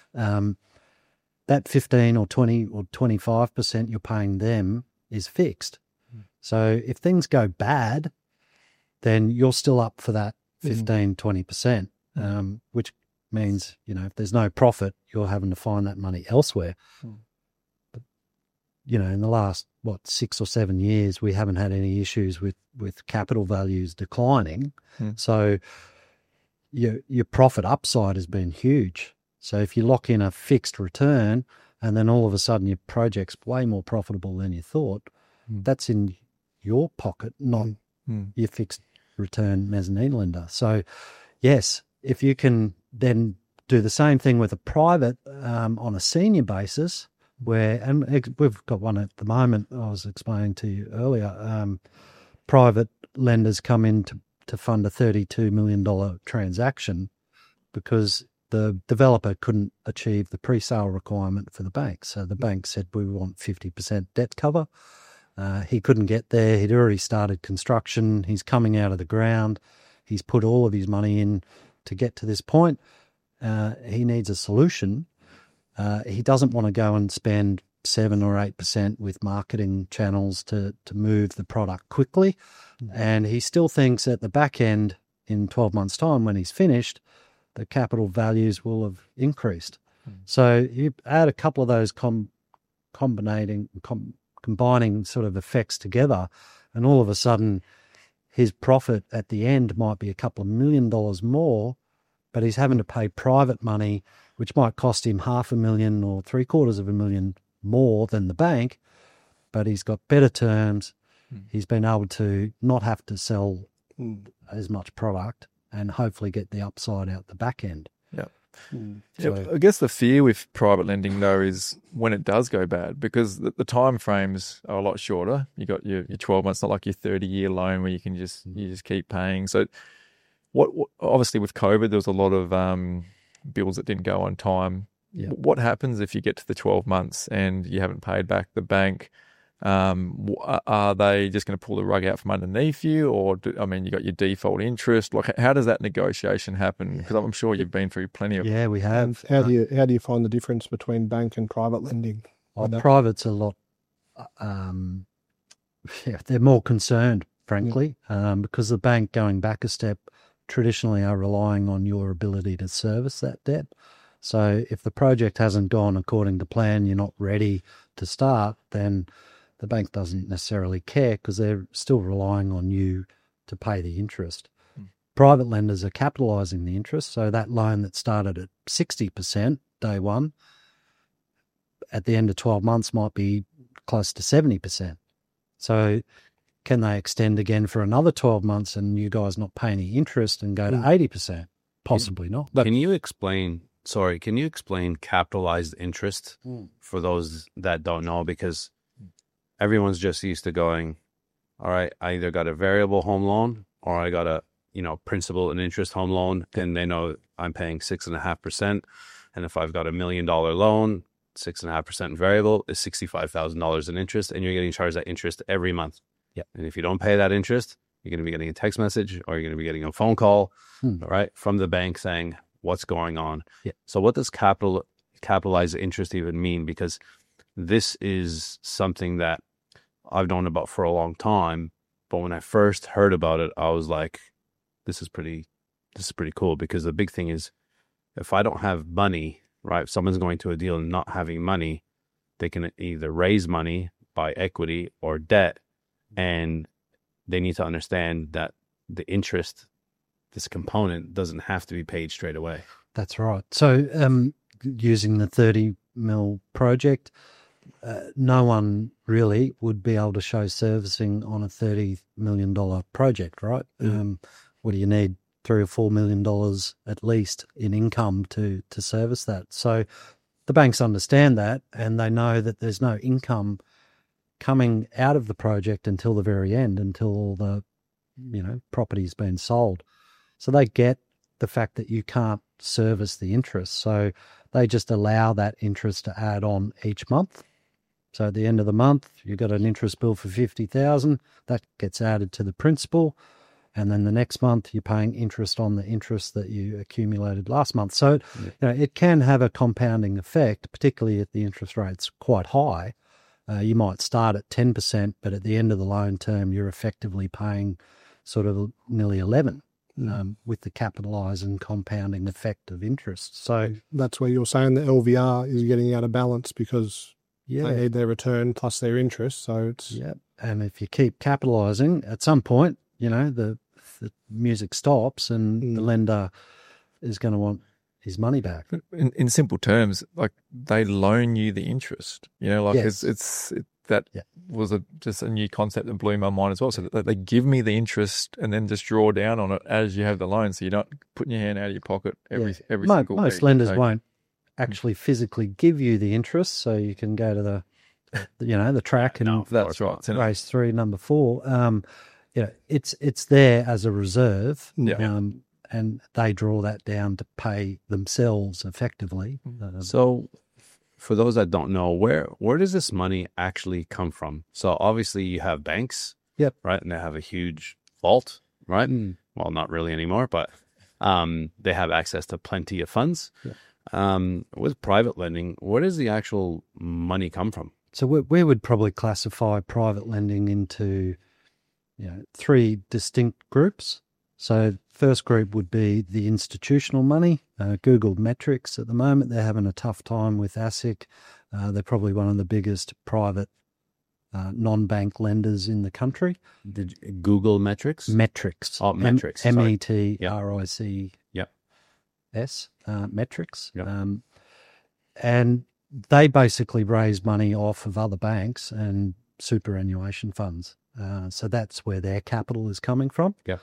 that 15 or 20 or 25% you're paying them is fixed. So if things go bad, then you're still up for that 15, 20%, which means, if there's no profit, you're having to find that money elsewhere. But, in the last, 6 or 7 years, we haven't had any issues with capital values declining. So your profit upside has been huge. So if you lock in a fixed return and then all of a sudden your project's way more profitable than you thought, that's in your pocket, not your fixed return mezzanine lender. So, yes, if you can then do the same thing with a private on a senior basis, and we've got one at the moment, I was explaining to you earlier, private lenders come in to fund a $32 million transaction because the developer couldn't achieve the pre-sale requirement for the bank. So the bank said, we want 50% debt cover. He couldn't get there. He'd already started construction. He's coming out of the ground. He's put all of his money in to get to this point. He needs a solution. He doesn't want to go and spend 7 or 8% with marketing channels to move the product quickly. And he still thinks at the back end, in 12 months' time, when he's finished, the capital values will have increased. So you add a couple of those combining sort of effects together, and all of a sudden his profit at the end might be a couple of $1 million more, but he's having to pay private money, which might cost him $500,000 or $750,000 more than the bank, but he's got better terms. He's been able to not have to sell as much product and hopefully get the upside out the back end. Yeah. So, Yeah, I guess the fear with private lending, though, is when it does go bad, because the time frames are a lot shorter. You got your 12 months, not like your 30-year loan where you can just keep paying. So, what obviously with COVID, there was a lot of bills that didn't go on time. Yeah. What happens if you get to the 12 months and you haven't paid back the bank? Are they just going to pull the rug out from underneath you, or you got your default interest? Like, how does that negotiation happen? Because I'm sure you've been through plenty of. Yeah, we have. How do you find the difference between bank and private lending? Private's a lot. They're more concerned, frankly, because the bank, going back a step, traditionally are relying on your ability to service that debt. So if the project hasn't gone according to plan, you're not ready to start, then the bank doesn't necessarily care because they're still relying on you to pay the interest. Private lenders are capitalising the interest, so that loan that started at 60% day one, at the end of 12 months might be close to 70%. So can they extend again for another 12 months and you guys not pay any interest and go to 80%? Possibly not. But can you explain capitalized interest for those that don't know? Because everyone's just used to going, all right, I either got a variable home loan or I got a, principal and interest home loan, and they know I'm paying 6.5%. And if I've got $1 million loan, 6.5% variable is $65,000 in interest, and you're getting charged that interest every month. Yeah. And if you don't pay that interest, you're going to be getting a text message or you're going to be getting a phone call, right, from the bank saying what's going on. Yeah. So what does capitalized interest even mean? Because this is something that I've known about for a long time, but when I first heard about it, I was like, this is pretty cool, because the big thing is, if I don't have money, right, if someone's going to a deal and not having money, they can either raise money by equity or debt, and they need to understand that the interest, this component, doesn't have to be paid straight away. That's right. So using the 30 mil project, no one really would be able to show servicing on a $30 million project, right? What do you need? $3 or $4 million at least in income to service that. So the banks understand that, and they know that there's no income coming out of the project until the very end, until all the property's been sold. So they get the fact that you can't service the interest. So they just allow that interest to add on each month. So at the end of the month, you've got an interest bill for $50,000, that gets added to the principal. And then the next month you're paying interest on the interest that you accumulated last month. So it can have a compounding effect, particularly if the interest rate's quite high. You might start at 10%, but at the end of the loan term, you're effectively paying sort of nearly 11 with the capitalised and compounding effect of interest. So that's where you're saying the LVR is getting out of balance because they need their return plus their interest. So it's and if you keep capitalising, at some point, the music stops and the lender is going to want his money back. In simple terms, like they loan you the interest. Like Yes. that Yeah. was just a new concept that blew my mind as well. So that they give me the interest and then just draw down on it as you have the loan. So you're not putting your hand out of your pocket every single Most week. lenders won't actually physically give you the interest, so you can go to the track and That's right. race 3, number 4. It's there as a reserve. Yeah. And they draw that down to pay themselves effectively. So for those that don't know, where does this money actually come from? So obviously you have banks, Yep. right? And they have a huge vault, right? Well, not really anymore, but they have access to plenty of funds. Yeah. With private lending, where does the actual money come from? So we would probably classify private lending into 3 distinct groups. So first group would be the institutional money. Google metrics at the moment, they're having a tough time with ASIC. They're probably one of the biggest private non-bank lenders in the country. Google metrics? Metrics. Oh, metrics. Sorry. METRICS. Yep. Metrics. Yep. And they basically raise money off of other banks and superannuation funds. So that's where their capital is coming from. Yeah.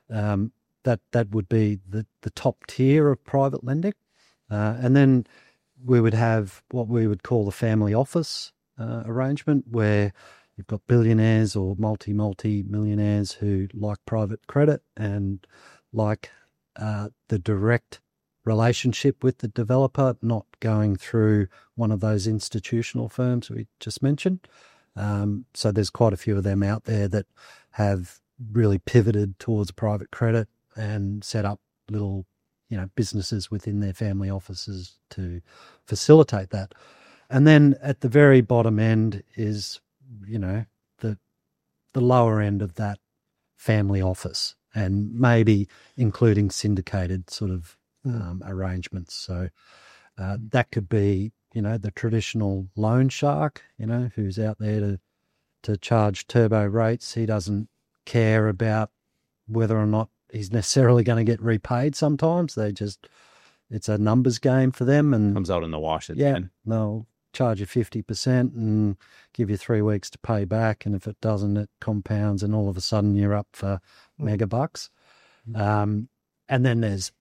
That would be the top tier of private lending. And then we would have what we would call the family office arrangement, where you've got billionaires or multi-millionaires who like private credit and like the direct relationship with the developer, not going through one of those institutional firms we just mentioned. So there's quite a few of them out there that have really pivoted towards private credit and set up little, businesses within their family offices to facilitate that. And then at the very bottom end is, the lower end of that family office, and maybe including syndicated sort of arrangements. So that could be, the traditional loan shark, who's out there to charge turbo rates. He doesn't care about whether or not he's necessarily going to get repaid. Sometimes it's a numbers game for them, and Comes out in the wash at the end. they'll charge you 50% and give you 3 weeks to pay back, and if it doesn't, it compounds, and all of a sudden you're up for mega bucks. And then there's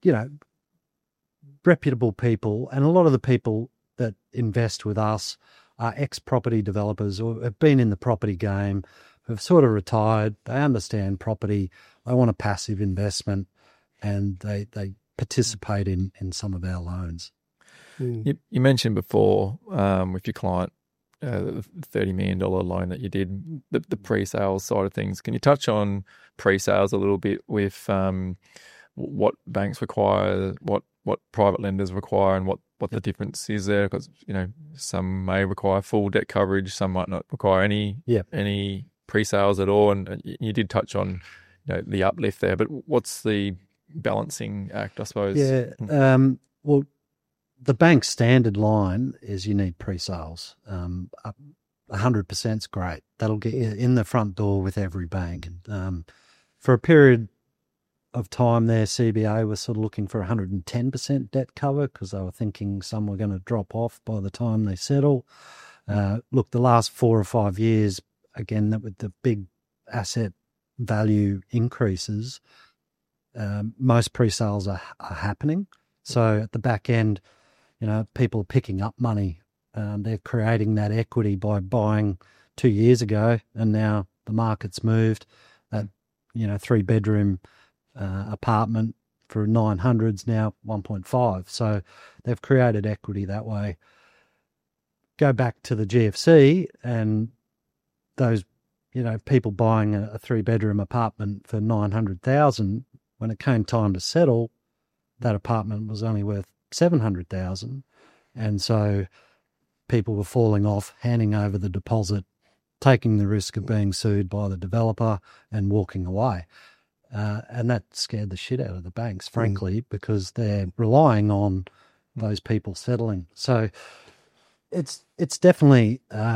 reputable people, and a lot of the people that invest with us are ex-property developers or have been in the property game, who've sort of retired. They understand property. They want a passive investment, and they participate in some of our loans. You mentioned before with your client, the $30 million loan that you did, the pre-sales side of things. Can you touch on pre-sales a little bit with what banks require, what private lenders require, and what the difference is there? Because some may require full debt coverage, some might not require any pre-sales at all. And you did touch on the uplift there, but what's the balancing act, I suppose? Yeah. Well, the bank's standard line is you need pre-sales. 100% is great. That'll get you in the front door with every bank. For a period of time there, CBA was sort of looking for 110% debt cover because they were thinking some were going to drop off by the time they settle. Look, the last 4 or 5 years, again, that with the big asset value increases, most pre-sales are happening. So at the back end, people are picking up money. They're creating that equity by buying 2 years ago, and now the market's moved. That 3-bedroom apartment for 900's now 1.5. So they've created equity that way. Go back to the GFC and those, people buying a 3-bedroom apartment for 900,000. When it came time to settle, that apartment was only worth 700,000, and so people were falling off, handing over the deposit, taking the risk of being sued by the developer, and walking away. And that scared the shit out of the banks, frankly, because they're relying on those people settling. So it's definitely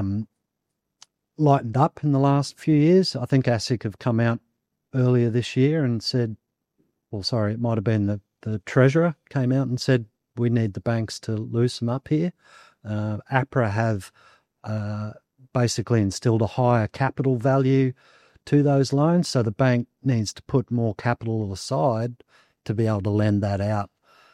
lightened up in the last few years. I think ASIC have come out earlier this year and said, it might have been the the Treasurer came out and said we need the banks to loosen up here. APRA have basically instilled a higher capital value to those loans, so the bank needs to put more capital aside to be able to lend that out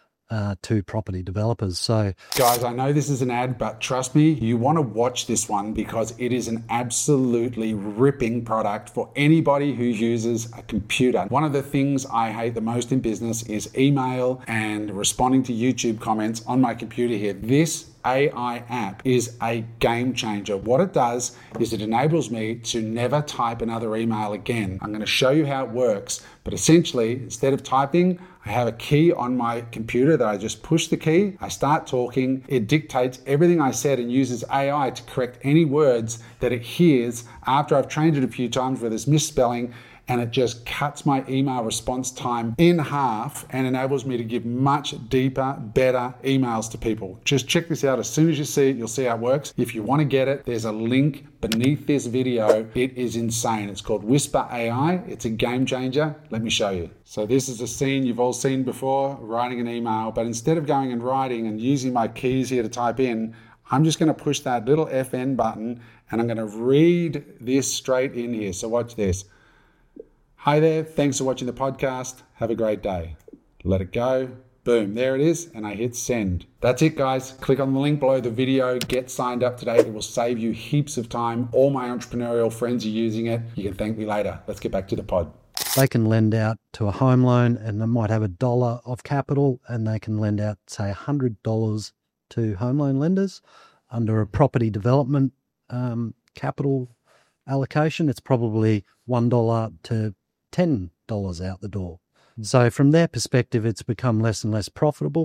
to property developers. So, guys, I know this is an ad, but trust me, you want to watch this one because it is an absolutely ripping product for anybody who uses a computer. One of the things I hate the most in business is email and responding to YouTube comments on my computer here. This AI app is a game changer. What it does is it enables me to never type another email again. I'm going to show you how it works, but essentially, instead of typing, I have a key on my computer that I just push the key, I start talking, it dictates everything I said and uses AI to correct any words that it hears after I've trained it a few times where there's misspelling, and it just cuts my email response time in half and enables me to give much deeper, better emails to people. Just check this out. As soon as you see it, you'll see how it works. If you want to get it, there's a link beneath this video. It is insane. It's called Whisper AI. It's a game changer. Let me show you. So this is a scene you've all seen before, writing an email, but instead of going and writing and using my keys here to type in, I'm just going to push that little FN button and I'm going to read this straight in here. So watch this. Hi there, thanks for watching the podcast. Have a great day. Let it go. Boom, there it is, and I hit send. That's it, guys. Click on the link below the video. Get signed up today. It will save you heaps of time. All my entrepreneurial friends are using it. You can thank me later. Let's get back to the pod. they can lend out to a home loan and they might have $1 of capital, and they can lend out, say, $100 to home loan lenders. Under a property development capital allocation, it's probably $1 to $10 out the door. So from their perspective, it's become less and less profitable.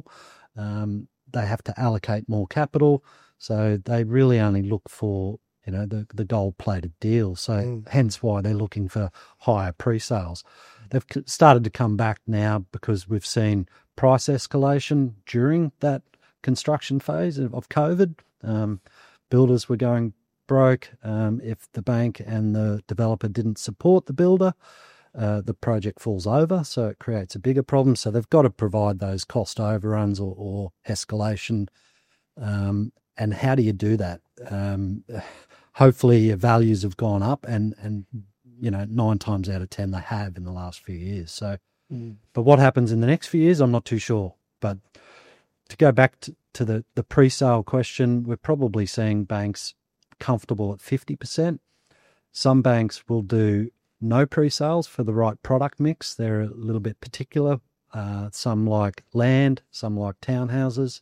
They have to allocate more capital. So they really only look for, the gold-plated deal. So hence why they're looking for higher pre-sales. They've started to come back now because we've seen price escalation during that construction phase of COVID. Builders were going broke. If the bank and the developer didn't support the builder, the project falls over, so it creates a bigger problem. So they've got to provide those cost overruns or escalation. And how do you do that? Hopefully your values have gone up, and 9 times out of 10 they have in the last few years. So, but what happens in the next few years, I'm not too sure. But to go back to the pre-sale question, we're probably seeing banks comfortable at 50%. Some banks will do no pre-sales for the right product mix. They're a little bit particular. Some like land, some like townhouses.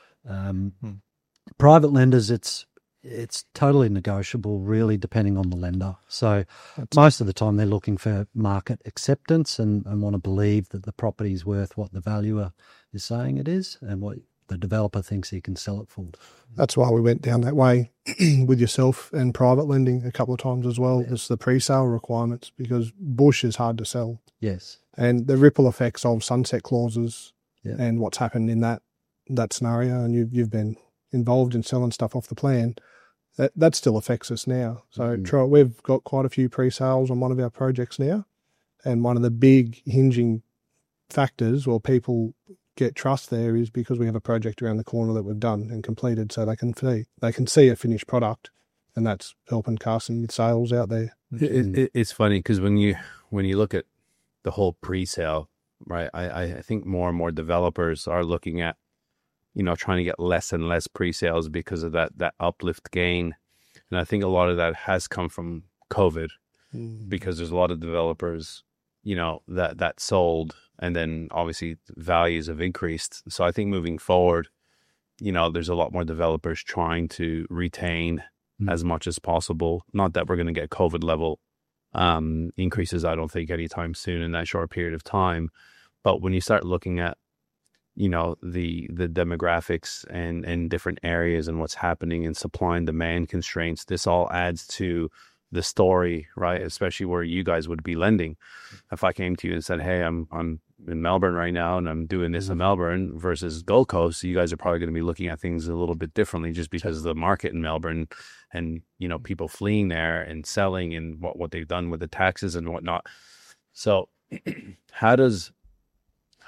Private lenders, it's totally negotiable, really, depending on the lender. So most of the time they're looking for market acceptance and want to believe that the property is worth what the valuer is saying it is and what the developer thinks he can sell it for. That's why we went down that way with yourself and private lending a couple of times as well. It's the pre-sale requirements, because bush is hard to sell. Yes. And the ripple effects of sunset clauses and what's happened in that scenario, and you've been involved in selling stuff off the plan, that still affects us now. So we've got quite a few pre-sales on one of our projects now, and one of the big hinging factors, or people get trust there, is because we have a project around the corner that we've done and completed, so they can see a finished product, and that's helping Carson with sales out there. It's funny because when you look at the whole pre-sale, right, I think more and more developers are looking at trying to get less and less pre-sales because of that uplift gain. And I think a lot of that has come from COVID, because there's a lot of developers, that sold, and then obviously values have increased. So I think moving forward, there's a lot more developers trying to retain as much as possible. Not that we're going to get COVID level increases, I don't think, anytime soon in that short period of time. But when you start looking at the demographics and different areas and what's happening in supply and demand constraints, this all adds to the story, right? Especially where you guys would be lending. If I came to you and said, hey, I'm in Melbourne right now and I'm doing this in Melbourne versus Gold Coast, you guys are probably going to be looking at things a little bit differently, just because of the market in Melbourne and people fleeing there and selling and what they've done with the taxes and whatnot. So how does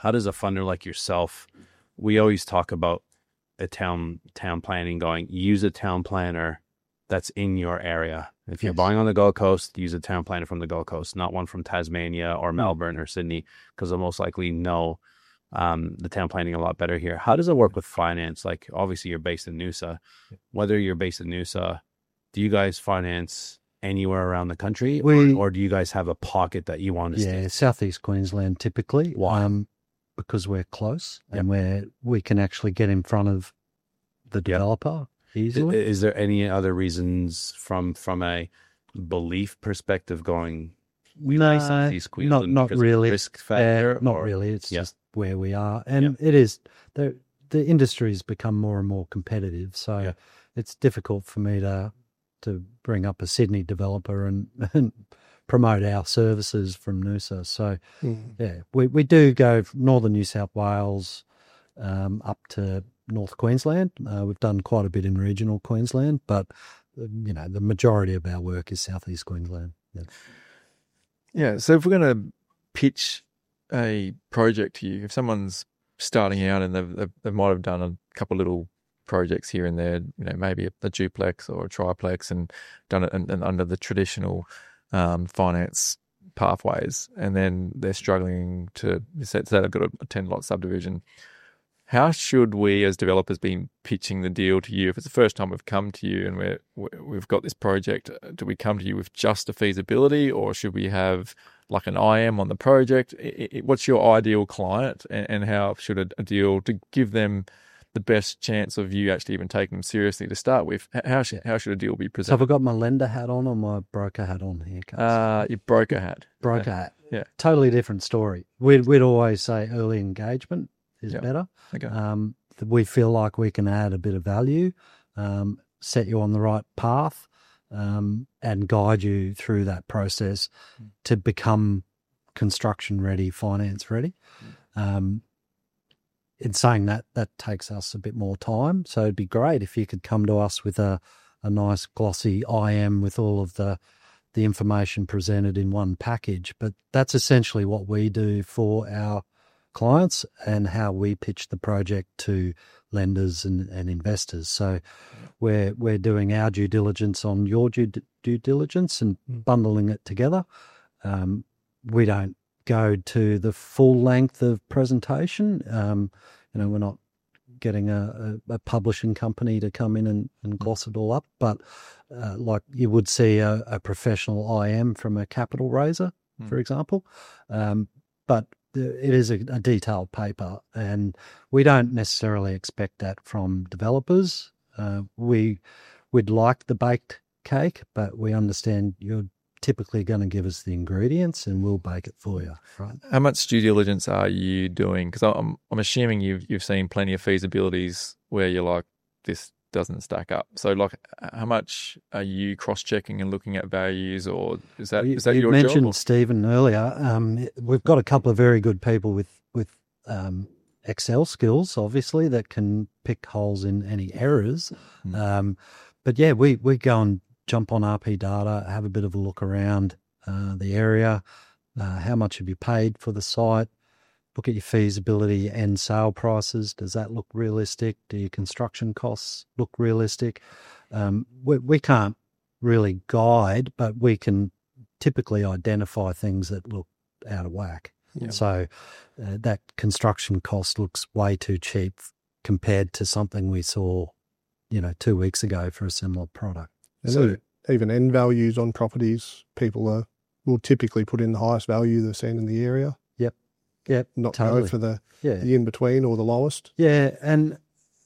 how does a funder like yourself, we always talk about a town planning, going, use a town planner that's in your area. If you're buying on the Gold Coast, use a town planner from the Gold Coast, not one from Tasmania or Melbourne or Sydney, because they'll most likely know the town planning a lot better here. How does it work with finance? Like, obviously you're based in Noosa. Whether you're based in Noosa, do you guys finance anywhere around the country, or do you guys have a pocket that you want to stay? Yeah, Southeast Queensland typically. Why? Because we're close and we can actually get in front of the developer easily. Is there any other reasons from a belief perspective going, we No, Southeast Queensland not because of the really. risk factor? Not or- really. It's Yeah. just where we are. And it is, the industry's become more and more competitive. So it's difficult for me to bring up a Sydney developer and promote our services from Noosa. So, we do go from northern New South Wales up to North Queensland. We've done quite a bit in regional Queensland, but, the majority of our work is Southeast Queensland. Yeah. Yeah, so if we're going to pitch a project to you, if someone's starting out and they might have done a couple little projects here and there, maybe a duplex or a triplex, and done it and under the traditional finance pathways, and then they're struggling to say they've got a 10-lot subdivision. How should we as developers be pitching the deal to you? If it's the first time we've come to you and we've got this project, do we come to you with just a feasibility, or should we have like an IM on the project? What's your ideal client, and how should a deal, to give them the best chance of you actually even taking them seriously to start with, how should a deal be So presented? have I got my lender hat on or my broker hat on here? Cuz? Your broker hat. Broker hat. Yeah. Totally different story. We'd always say early engagement is better. Okay. We feel like we can add a bit of value, set you on the right path, and guide you through that process to become construction ready, finance ready. In saying that takes us a bit more time. So it'd be great if you could come to us with a nice glossy IM with all of the information presented in one package. But that's essentially what we do for our clients and how we pitch the project to lenders and investors. So we're doing our due diligence on your due diligence and bundling it together. We don't go to the full length of presentation. We're not getting a publishing company to come in and gloss it all up, but like you would see a professional IM from a capital raiser, for example. But it is a detailed paper, and we don't necessarily expect that from developers. We'd like the baked cake, but we understand you're typically going to give us the ingredients and we'll bake it for you, right? How much due diligence are you doing? Because I'm assuming you've seen plenty of feasibilities where you're like, this doesn't stack up. So like, how much are you cross-checking and looking at values, or is that your job? You mentioned Stephen earlier. We've got a couple of very good people with Excel skills, obviously, that can pick holes in any errors. But yeah, we go and jump on RP data, have a bit of a look around the area. How much have you paid for the site? Look at your feasibility and sale prices. Does that look realistic? Do your construction costs look realistic? We can't really guide, but we can typically identify things that look out of whack. Yeah. So that construction cost looks way too cheap compared to something we saw, 2 weeks ago for a similar product. And even end values on properties, people will typically put in the highest value they've seen in the area. Yep, not totally. go for the in-between or the lowest. Yeah, and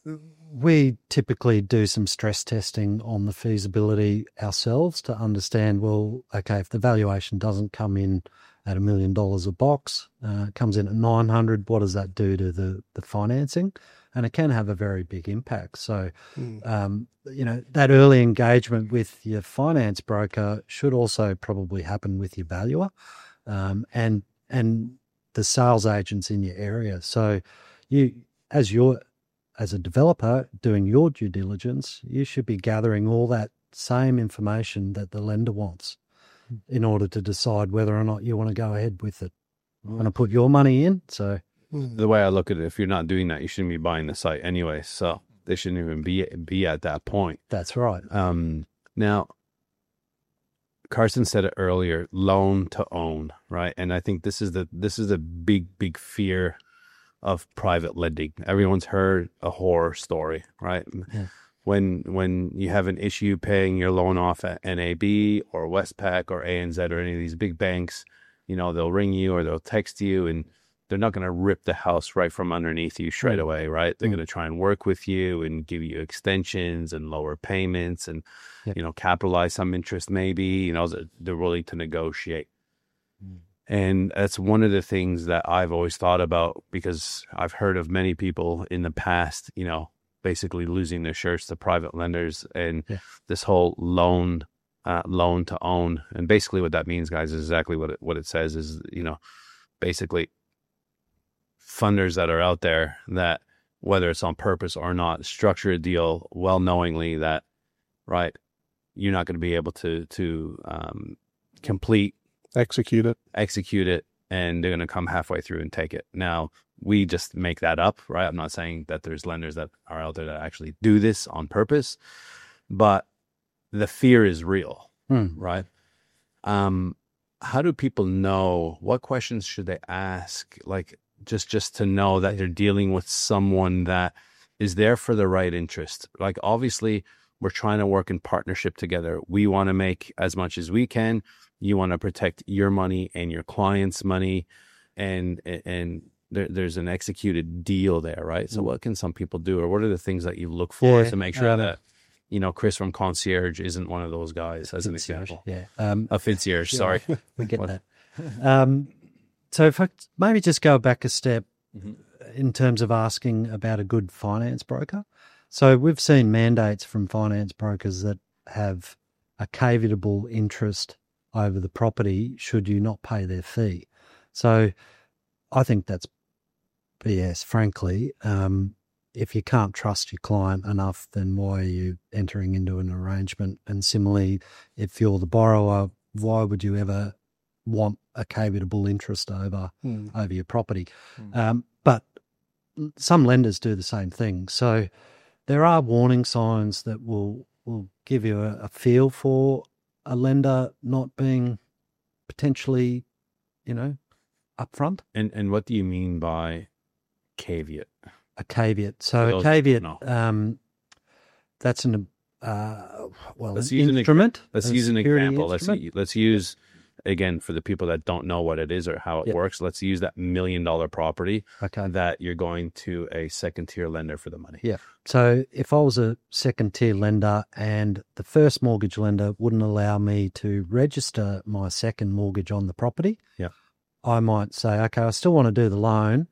we typically do some stress testing on the feasibility ourselves to understand, well, okay, if the valuation doesn't come in at $1 million a box, it comes in at 900, what does that do to the financing? And it can have a very big impact. So, that early engagement with your finance broker should also probably happen with your valuer, and the sales agents in your area. So as a developer doing your due diligence, you should be gathering all that same information that the lender wants in order to decide whether or not you want to go ahead with it. You want to put your money in. So the way I look at it, if you're not doing that, you shouldn't be buying the site anyway. So they shouldn't even be at that point. That's right. Now, Carson said it earlier, loan to own, right? And I think this is the big fear of private lending. Everyone's heard a horror story, right? Yeah. When you have an issue paying your loan off at NAB or Westpac or ANZ or any of these big banks, they'll ring you or they'll text you, and they're not going to rip the house right from underneath you straight away, right? They're going to try and work with you and give you extensions and lower payments and, capitalize some interest maybe, they're willing to negotiate. And that's one of the things that I've always thought about, because I've heard of many people in the past, basically losing their shirts to private lenders and this whole loan to own. And basically what that means, guys, is exactly what it says is, basically funders that are out there that, whether it's on purpose or not, structure a deal well knowingly that, right, you're not going to be able to execute it, and they're going to come halfway through and take it. Now, we just make that up, right? I'm not saying that there's lenders that are out there that actually do this on purpose, but the fear is real, right? How do people know? What questions should they ask? Like, just to know that they're dealing with someone that is there for the right interest. Like, obviously, we're trying to work in partnership together. We want to make as much as we can. You want to protect your money and your client's money, and there's an executed deal there, right? So what can some people do, or what are the things that you look for to make sure that, Chris from Concierge isn't one of those guys, as an example? Yeah. A Concierge, sorry. We get that. So if I maybe just go back a step in terms of asking about a good finance broker. So we've seen mandates from finance brokers that have a caveatable interest over the property should you not pay their fee. So I think that's BS, frankly. If you can't trust your client enough, then why are you entering into an arrangement? And similarly, if you're the borrower, why would you ever want a caveatable interest over your property? But some lenders do the same thing. So there are warning signs that will give you a feel for a lender not being potentially, upfront. And what do you mean by caveat? A caveat. So a caveat, that's an instrument. Let's use an example. Let's use, again, for the people that don't know what it is or how it works, let's use that $1 million property that you're going to a second-tier lender for the money. Yeah. So if I was a second-tier lender and the first mortgage lender wouldn't allow me to register my second mortgage on the property, I might say, okay, I still want to do the loan,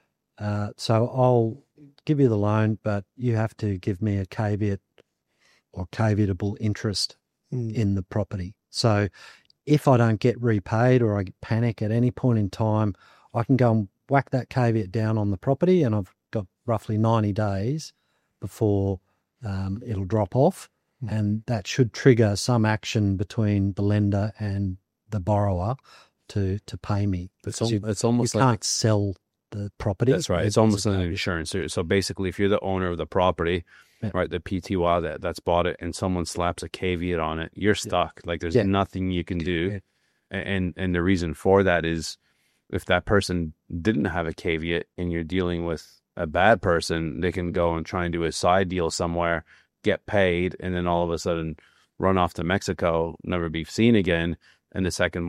so I'll give you the loan, but you have to give me a caveat or caveatable interest in the property. So if I don't get repaid or I panic at any point in time, I can go and whack that caveat down on the property, and I've got roughly 90 days before it'll drop off, and that should trigger some action between the lender and the borrower to pay me. It's almost you like can't sell the property. That's right. It's almost like an insurance. So basically, if you're the owner of the property, right, the PTY that's bought it, and someone slaps a caveat on it, you're stuck. Like there's nothing you can do. And the reason for that is if that person didn't have a caveat and you're dealing with a bad person, they can go and try and do a side deal somewhere, get paid, and then all of a sudden run off to Mexico, never be seen again. And the second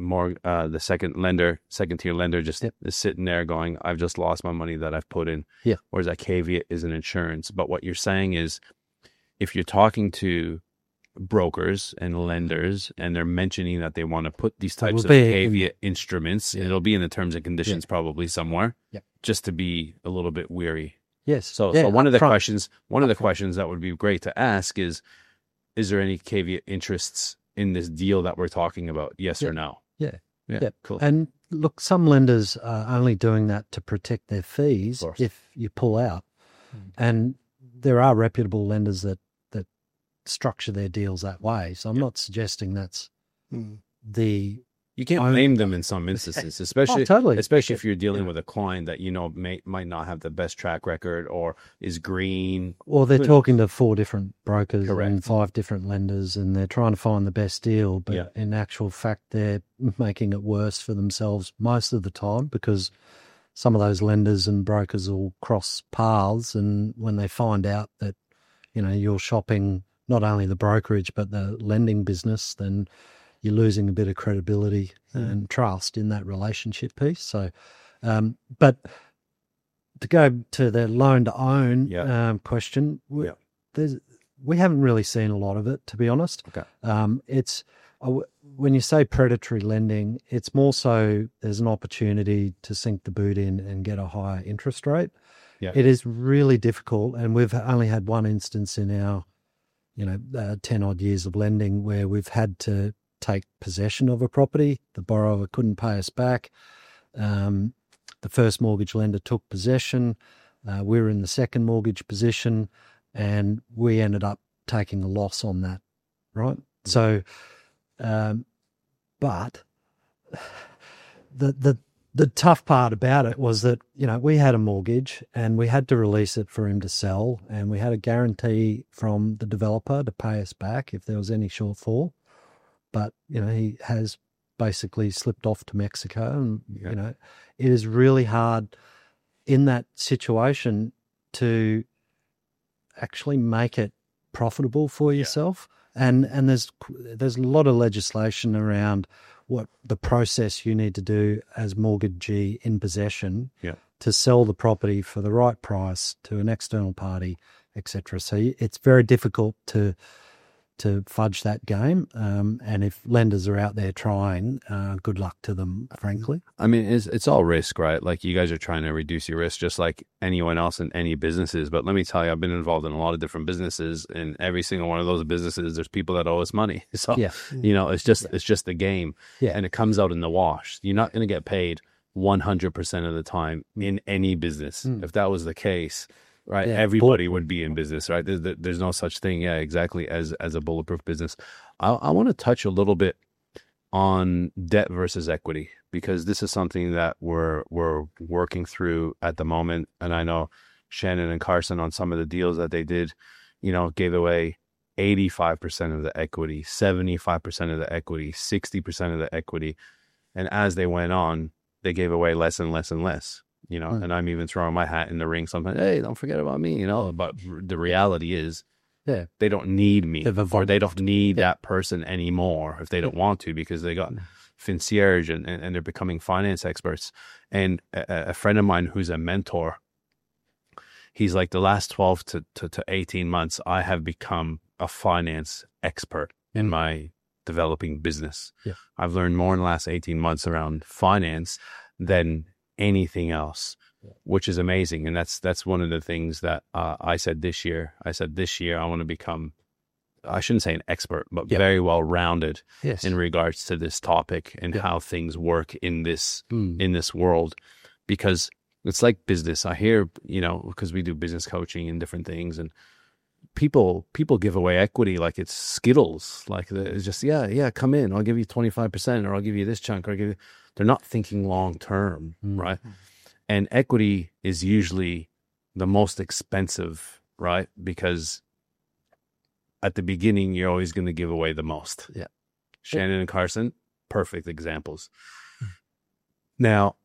second-tier lender just is sitting there going, I've just lost my money that I've put in. Yeah. Whereas that caveat is an insurance. But what you're saying is if you're talking to brokers and lenders and they're mentioning that they want to put these types of caveat instruments, it'll be in the terms and conditions probably somewhere, just to be a little bit weary. Yes. So one of the questions that would be great to ask is there any caveat interests in this deal that we're talking about? Yes or no? Yeah. Cool. And look, some lenders are only doing that to protect their fees if you pull out. And there are reputable lenders that structure their deals that way. So I'm not suggesting that's the You can't blame them in some instances, especially totally. especially if you're dealing with a client that might not have the best track record or is green. Or they're talking to 4 different brokers Correct. and 5 different lenders, and they're trying to find the best deal. But in actual fact, they're making it worse for themselves most of the time, because some of those lenders and brokers will cross paths, and when they find out that, you're shopping not only the brokerage but the lending business, then you're losing a bit of credibility and trust in that relationship piece. So, but to go to the loan to own question, we haven't really seen a lot of it, to be honest. Okay. It's when you say predatory lending, it's more so there's an opportunity to sink the boot in and get a higher interest rate. Yeah. It is really difficult, and we've only had one instance in our 10 odd years of lending where we've had to take possession of a property. The borrower couldn't pay us back. The first mortgage lender took possession. We were in the second mortgage position, and we ended up taking a loss on that, right? So, but the tough part about it was that, we had a mortgage and we had to release it for him to sell, and we had a guarantee from the developer to pay us back if there was any shortfall. But, he has basically slipped off to Mexico, and, it is really hard in that situation to actually make it profitable for yourself. And there's a lot of legislation around what the process you need to do as mortgagee in possession to sell the property for the right price to an external party, etc. So it's very difficult to fudge that game. And if lenders are out there trying, good luck to them, frankly. I mean, it's all risk, right? Like, you guys are trying to reduce your risk just like anyone else in any businesses. But let me tell you, I've been involved in a lot of different businesses, and every single one of those businesses, there's people that owe us money. So, it's just the game. Yeah. And it comes out in the wash. You're not going to get paid 100% of the time in any business. If that was the case, right, everybody would be in business, right? There's no such thing, exactly, as a bulletproof business. I want to touch a little bit on debt versus equity, because this is something that we're working through at the moment. And I know Shannon and Carson, on some of the deals that they did, gave away 85% of the equity, 75% of the equity, 60% of the equity. And as they went on, they gave away less and less and less. And I'm even throwing my hat in the ring sometimes. Hey, don't forget about me, But the reality is, they don't need me, or they don't need that person anymore if they don't want to, because they got concierge and they're becoming finance experts. And a friend of mine who's a mentor, he's like, the last 12 to 18 months, I have become a finance expert in my developing business. I've learned more in the last 18 months around finance than anything else, which is amazing. And that's one of the things that I said this year. I want to become, I shouldn't say an expert, but very well rounded in regards to this topic and how things work in this world, because it's like business. I hear, because we do business coaching and different things, and people give away equity like it's Skittles. Like, it's just, come in, I'll give you 25%, or I'll give you this chunk, or they're not thinking long term, right? And equity is usually the most expensive, right? Because at the beginning, you're always going to give away the most. Yeah. Shannon and Carson, perfect examples. Now,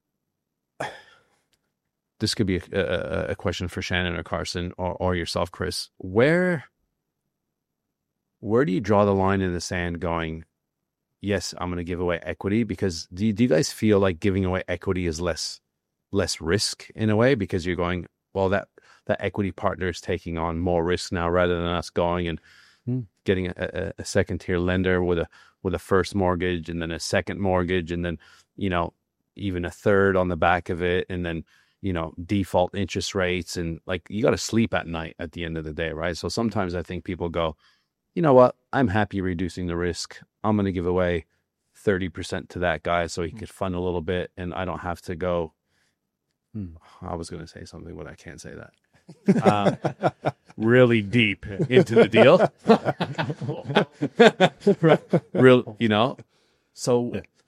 this could be a question for Shannon or Carson, or yourself, Chris. Where do you draw the line in the sand going, yes, I'm going to give away equity? Because do you guys feel like giving away equity is less risk in a way, because you're going, well, that equity partner is taking on more risk now, rather than us going and getting a second tier lender with a first mortgage, and then a second mortgage, and then, even a third on the back of it, and then, default interest rates, and like, you got to sleep at night at the end of the day, right? So sometimes I think people go, you know what, I'm happy reducing the risk. I'm going to give away 30% to that guy so he could fund a little bit, and I don't have to go. I was going to say something, but I can't say that. Really deep into the deal. Real, So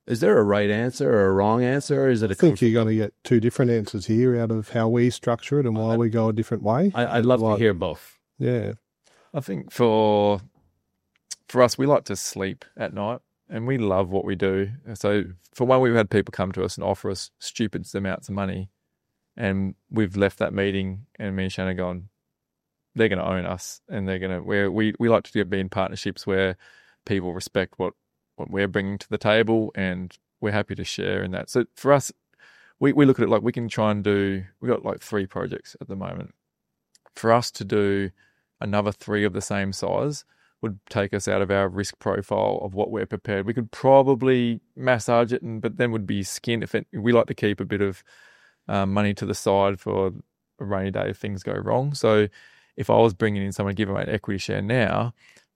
Is there a right answer or a wrong answer, or is it I think you're going to get two different answers here out of how we structure it and why we go a different way. I'd love to hear both. Yeah. I think for us, we like to sleep at night, and we love what we do. So for one, we've had people come to us and offer us stupid amounts of money, and we've left that meeting, and me and Shannon gone, they're going to own us, and they're going to. We like to be in partnerships where people respect what we're bringing to the table, and we're happy to share in that. So for us, we look at it like we can try and do. We've got like 3 projects at the moment. For us to do another 3 of the same size would take us out of our risk profile of what we're prepared. We could probably massage it, but then would be skinned. We like to keep a bit of money to the side for a rainy day if things go wrong. So if I was bringing in someone to give away an equity share now,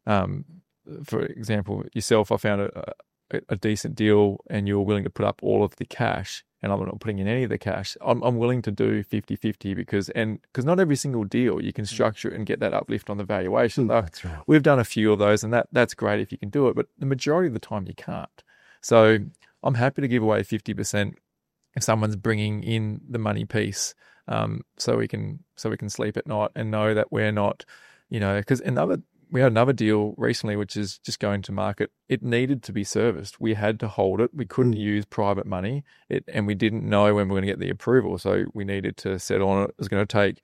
for example, yourself, I found a decent deal and you're willing to put up all of the cash, and I'm not putting in any of the cash, I'm willing to do 50-50 because not every single deal you can structure it and get that uplift on the valuation. That's right. We've done a few of those, and that's great if you can do it, but the majority of the time you can't. So I'm happy to give away 50% if someone's bringing in the money piece, so we can sleep at night and know that we're not, because we had another deal recently, which is just going to market. It needed to be serviced. We had to hold it. We couldn't use private money, and we didn't know when we were going to get the approval. So we needed to settle on it. It was going to take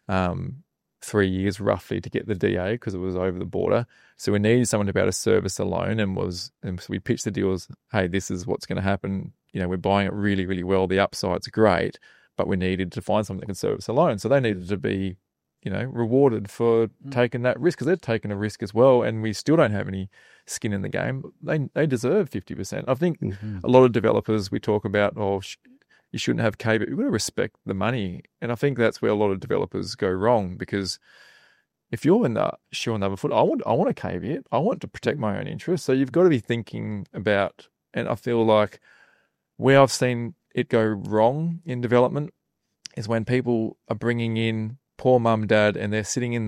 3 years roughly to get the DA because it was over the border. So we needed someone to be able to service a loan, and so we pitched the deal as, hey, this is what's going to happen. We're buying it really, really well. The upside's great, but we needed to find someone that can service a loan. So they needed to be rewarded for taking that risk, because they're taking a risk as well, and we still don't have any skin in the game. They deserve 50%. I think a lot of developers we talk about, you shouldn't have K, but you've got to respect the money. And I think that's where a lot of developers go wrong, because if you're in the shoe on the other foot, I want a caveat. I want to protect my own interests. So you've got to be thinking about, and I feel like where I've seen it go wrong in development is when people are bringing in poor mum, dad, and they're sitting in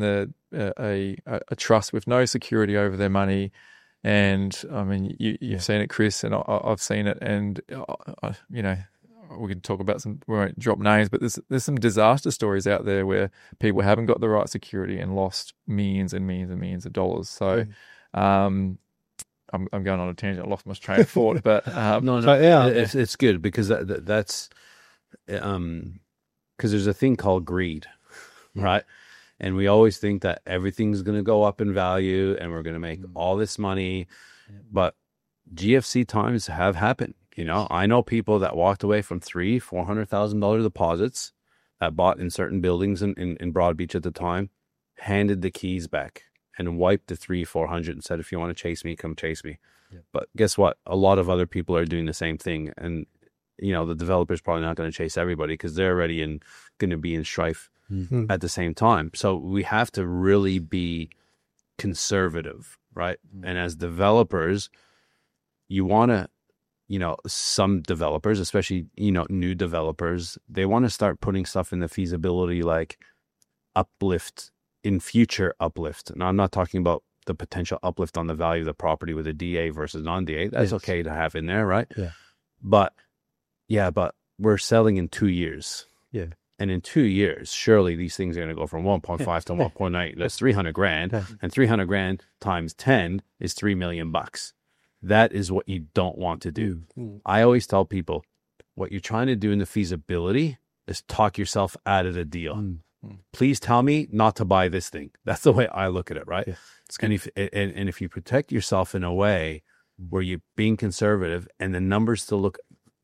a trust with no security over their money. And I mean, you've seen it, Chris, and I've seen it. And we could talk about we won't drop names, but there's some disaster stories out there where people haven't got the right security and lost millions and millions and millions of dollars. So, I'm going on a tangent. I lost my train of thought, but it's good because that's because there's a thing called greed. Right. And we always think that everything's going to go up in value and we're going to make all this money. But GFC times have happened. I know people that walked away from $300,000-$400,000 deposits that bought in certain buildings in Broad Beach at the time, handed the keys back and wiped the $300,000-$400,000 and said, if you want to chase me, come chase me. Yeah. But guess what? A lot of other people are doing the same thing. And, the developer's probably not going to chase everybody because they're already going to be in strife at the same time. So we have to really be conservative, right? And as developers, you want to, some developers, especially, new developers, they want to start putting stuff in the feasibility like uplift in future uplift. And I'm not talking about the potential uplift on the value of the property with a DA versus non-DA. That's okay to have in there, right? Yeah. But we're selling in 2 years. Yeah. And in 2 years, surely these things are going to go from 1.5 to 1.8. That's $300,000, and $300,000 times 10 is $3 million. That is what you don't want to do. I always tell people, what you're trying to do in the feasibility is talk yourself out of the deal. Please tell me not to buy this thing. That's the way I look at it, right? Yeah. And if you protect yourself in a way where you're being conservative and the numbers still look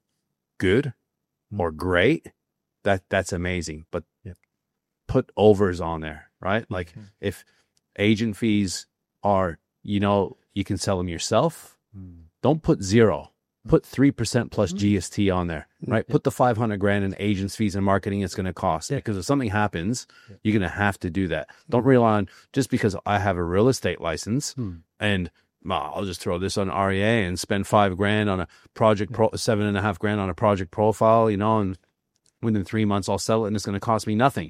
good or great, that's amazing. But put overs on there, right? Like if agent fees are, you can sell them yourself. Don't put 0. Put 3% plus GST on there, right? Put the $500,000 in agents fees and marketing it's going to cost, because if something happens, you're going to have to do that. Don't rely on just because I have a real estate license and I'll just throw this on REA and spend $5,000 on a project, $7,500 on a project profile, and within 3 months I'll sell it and it's going to cost me nothing.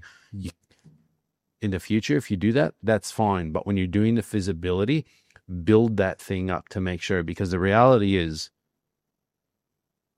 In the future, if you do that, that's fine. But when you're doing the feasibility, build that thing up to make sure, because the reality is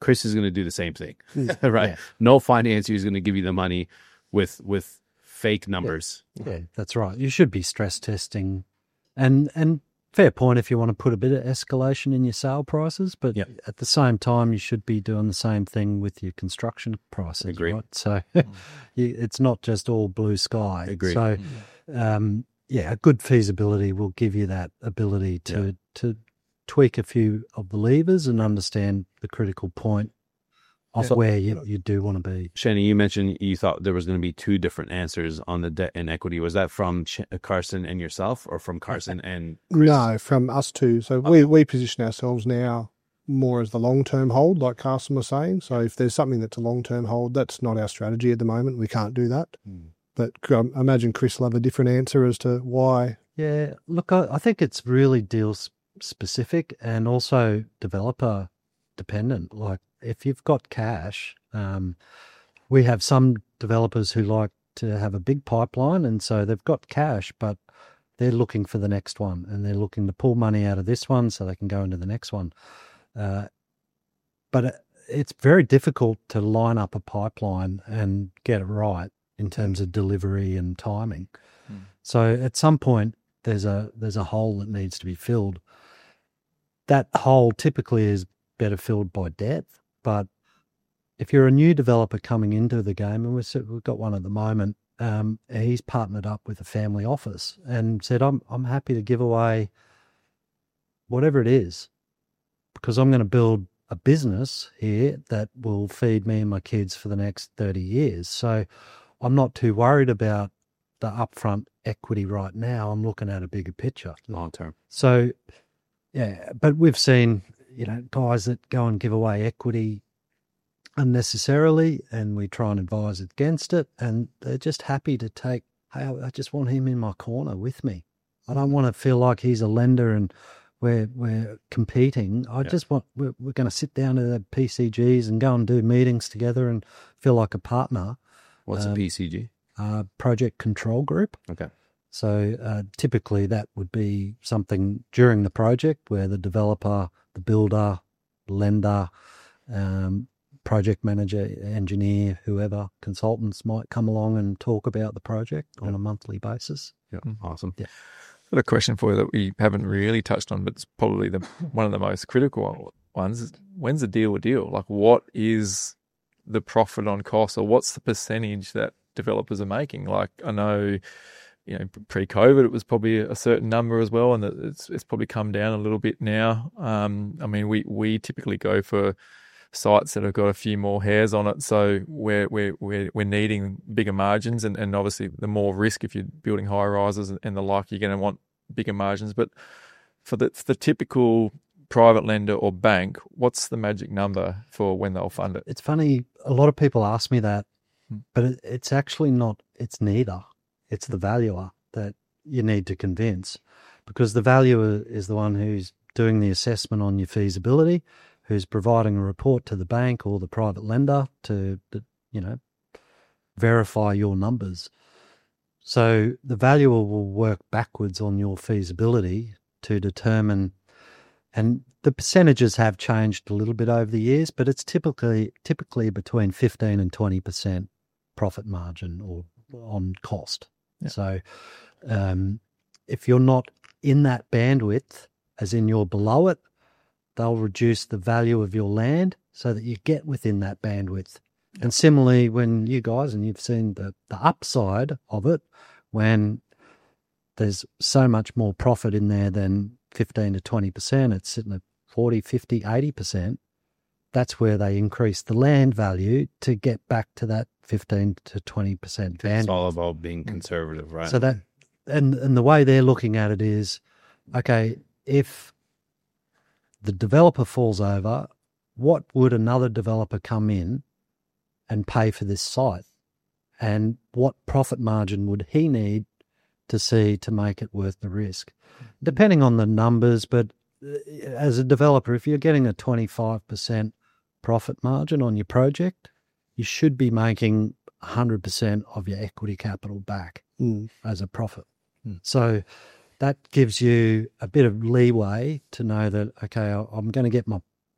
Chris is going to do the same thing, right? Yeah. No financier is going to give you the money with fake numbers. Yeah, that's right. You should be stress testing, and fair point if you want to put a bit of escalation in your sale prices, but Yep. at the same time, you should be doing the same thing with your construction prices. Agree. Right? So it's not just all blue sky. Agree. So, a good feasibility will give you that ability to tweak a few of the levers and understand the critical point of where you do want to be. Shani, you mentioned you thought there was going to be two different answers on the debt and equity. Was that from Carson and yourself, or from Carson and No, from us too. So we position ourselves now more as the long-term hold, like Carson was saying. So if there's something that's a long-term hold, that's not our strategy at the moment. We can't do that. But I imagine Chris will have a different answer as to why. Yeah, look, I think it's really deal specific and also developer dependent. Like if you've got cash, we have some developers who like to have a big pipeline, and so they've got cash, but they're looking for the next one, and they're looking to pull money out of this one so they can go into the next one. But it's very difficult to line up a pipeline and get it right in terms of delivery and timing. So at some point, there's a hole that needs to be filled. That hole typically is better filled by debt, but if you're a new developer coming into the game, and we've got one at the moment, he's partnered up with a family office and said, I'm happy to give away whatever it is, because I'm going to build a business here that will feed me and my kids for the next 30 years. So I'm not too worried about the upfront equity right now. I'm looking at a bigger picture. long term? So, yeah, but we've seen, guys that go and give away equity unnecessarily, and we try and advise against it, and they're just happy to take, hey, I just want him in my corner with me. I don't want to feel like he's a lender and we're competing. I just want, we're going to sit down at the PCGs and go and do meetings together and feel like a partner. What's a PCG? Project Control Group. Okay. So typically that would be something during the project where the developer, the builder, lender, project manager, engineer, whoever, consultants might come along and talk about the project on a monthly basis. Yeah. Awesome. Yeah. Got a question for you that we haven't really touched on, but it's probably one of the most critical ones. When's a deal a deal? Like, what is the profit on cost, or what's the percentage that developers are making? Like, I know, pre-COVID, it was probably a certain number as well, and it's probably come down a little bit now. I mean, we typically go for sites that have got a few more hairs on it, so we're needing bigger margins, and obviously the more risk if you're building high rises and the like, you're going to want bigger margins. But for the typical private lender or bank, what's the magic number for when they'll fund it? It's funny, a lot of people ask me that, but it's actually not, it's neither. It's the valuer that you need to convince, because the valuer is the one who's doing the assessment on your feasibility, who's providing a report to the bank or the private lender to verify your numbers. So the valuer will work backwards on your feasibility to determine, and the percentages have changed a little bit over the years, but it's typically between 15 and 20% profit margin or on cost. Yeah. So if you're not in that bandwidth, as in you're below it, they'll reduce the value of your land so that you get within that bandwidth. And similarly, when you guys, and you've seen the upside of it, when there's so much more profit in there than 15 to 20%, it's sitting at 40, 50, 80%. That's where they increase the land value to get back to that 15 to 20% bandwidth. It's all about being conservative, right? So that, and the way they're looking at it is, okay, if the developer falls over, what would another developer come in and pay for this site? And what profit margin would he need to see to make it worth the risk? Depending on the numbers, but as a developer, if you're getting a 25% profit margin on your project, you should be making 100% of your equity capital back as a profit. So that gives you a bit of leeway to know that, okay, I'm going to get my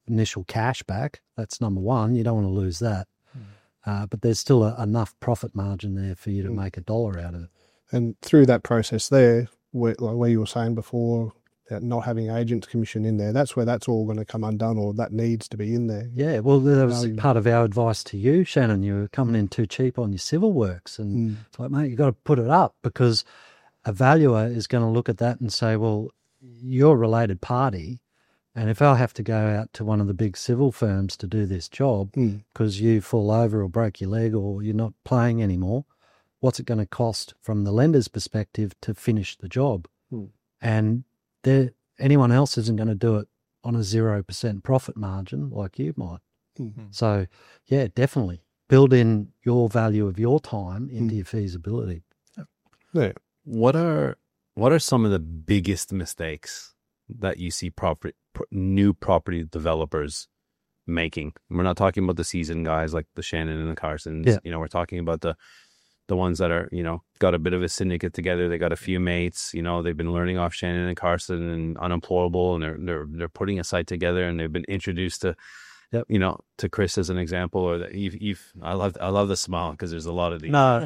initial cash back. That's number one. You don't want to lose that. But there's still enough profit margin there for you to make $1 out of it. And through that process there, where you were saying before, that not having agents commission in there, that's where that's all going to come undone, or that needs to be in there. Yeah, well, that was part of our advice to you, Shannon. You were coming in too cheap on your civil works. And it's like, mate, you've got to put it up, because a valuer is going to look at that and say, well, you're a related party. And if I have to go out to one of the big civil firms to do this job because you fall over or break your leg or you're not playing anymore, what's it going to cost from the lender's perspective to finish the job? And anyone else isn't going to do it on a 0% profit margin like you might. So, yeah, definitely build in your value of your time into your feasibility. Yeah. What are some of the biggest mistakes that you see new property developers making? We're not talking about the seasoned guys like the Shannon and the Carsons. Yeah. You know, we're talking about the ones that are, you know, got a bit of a syndicate together. They got a few mates, you know, they've been learning off Shannon and Carson and unemployable, and they're putting a site together, and they've been introduced to, you know, to Chris as an example, or that I love the smile, because there's a lot of these. No.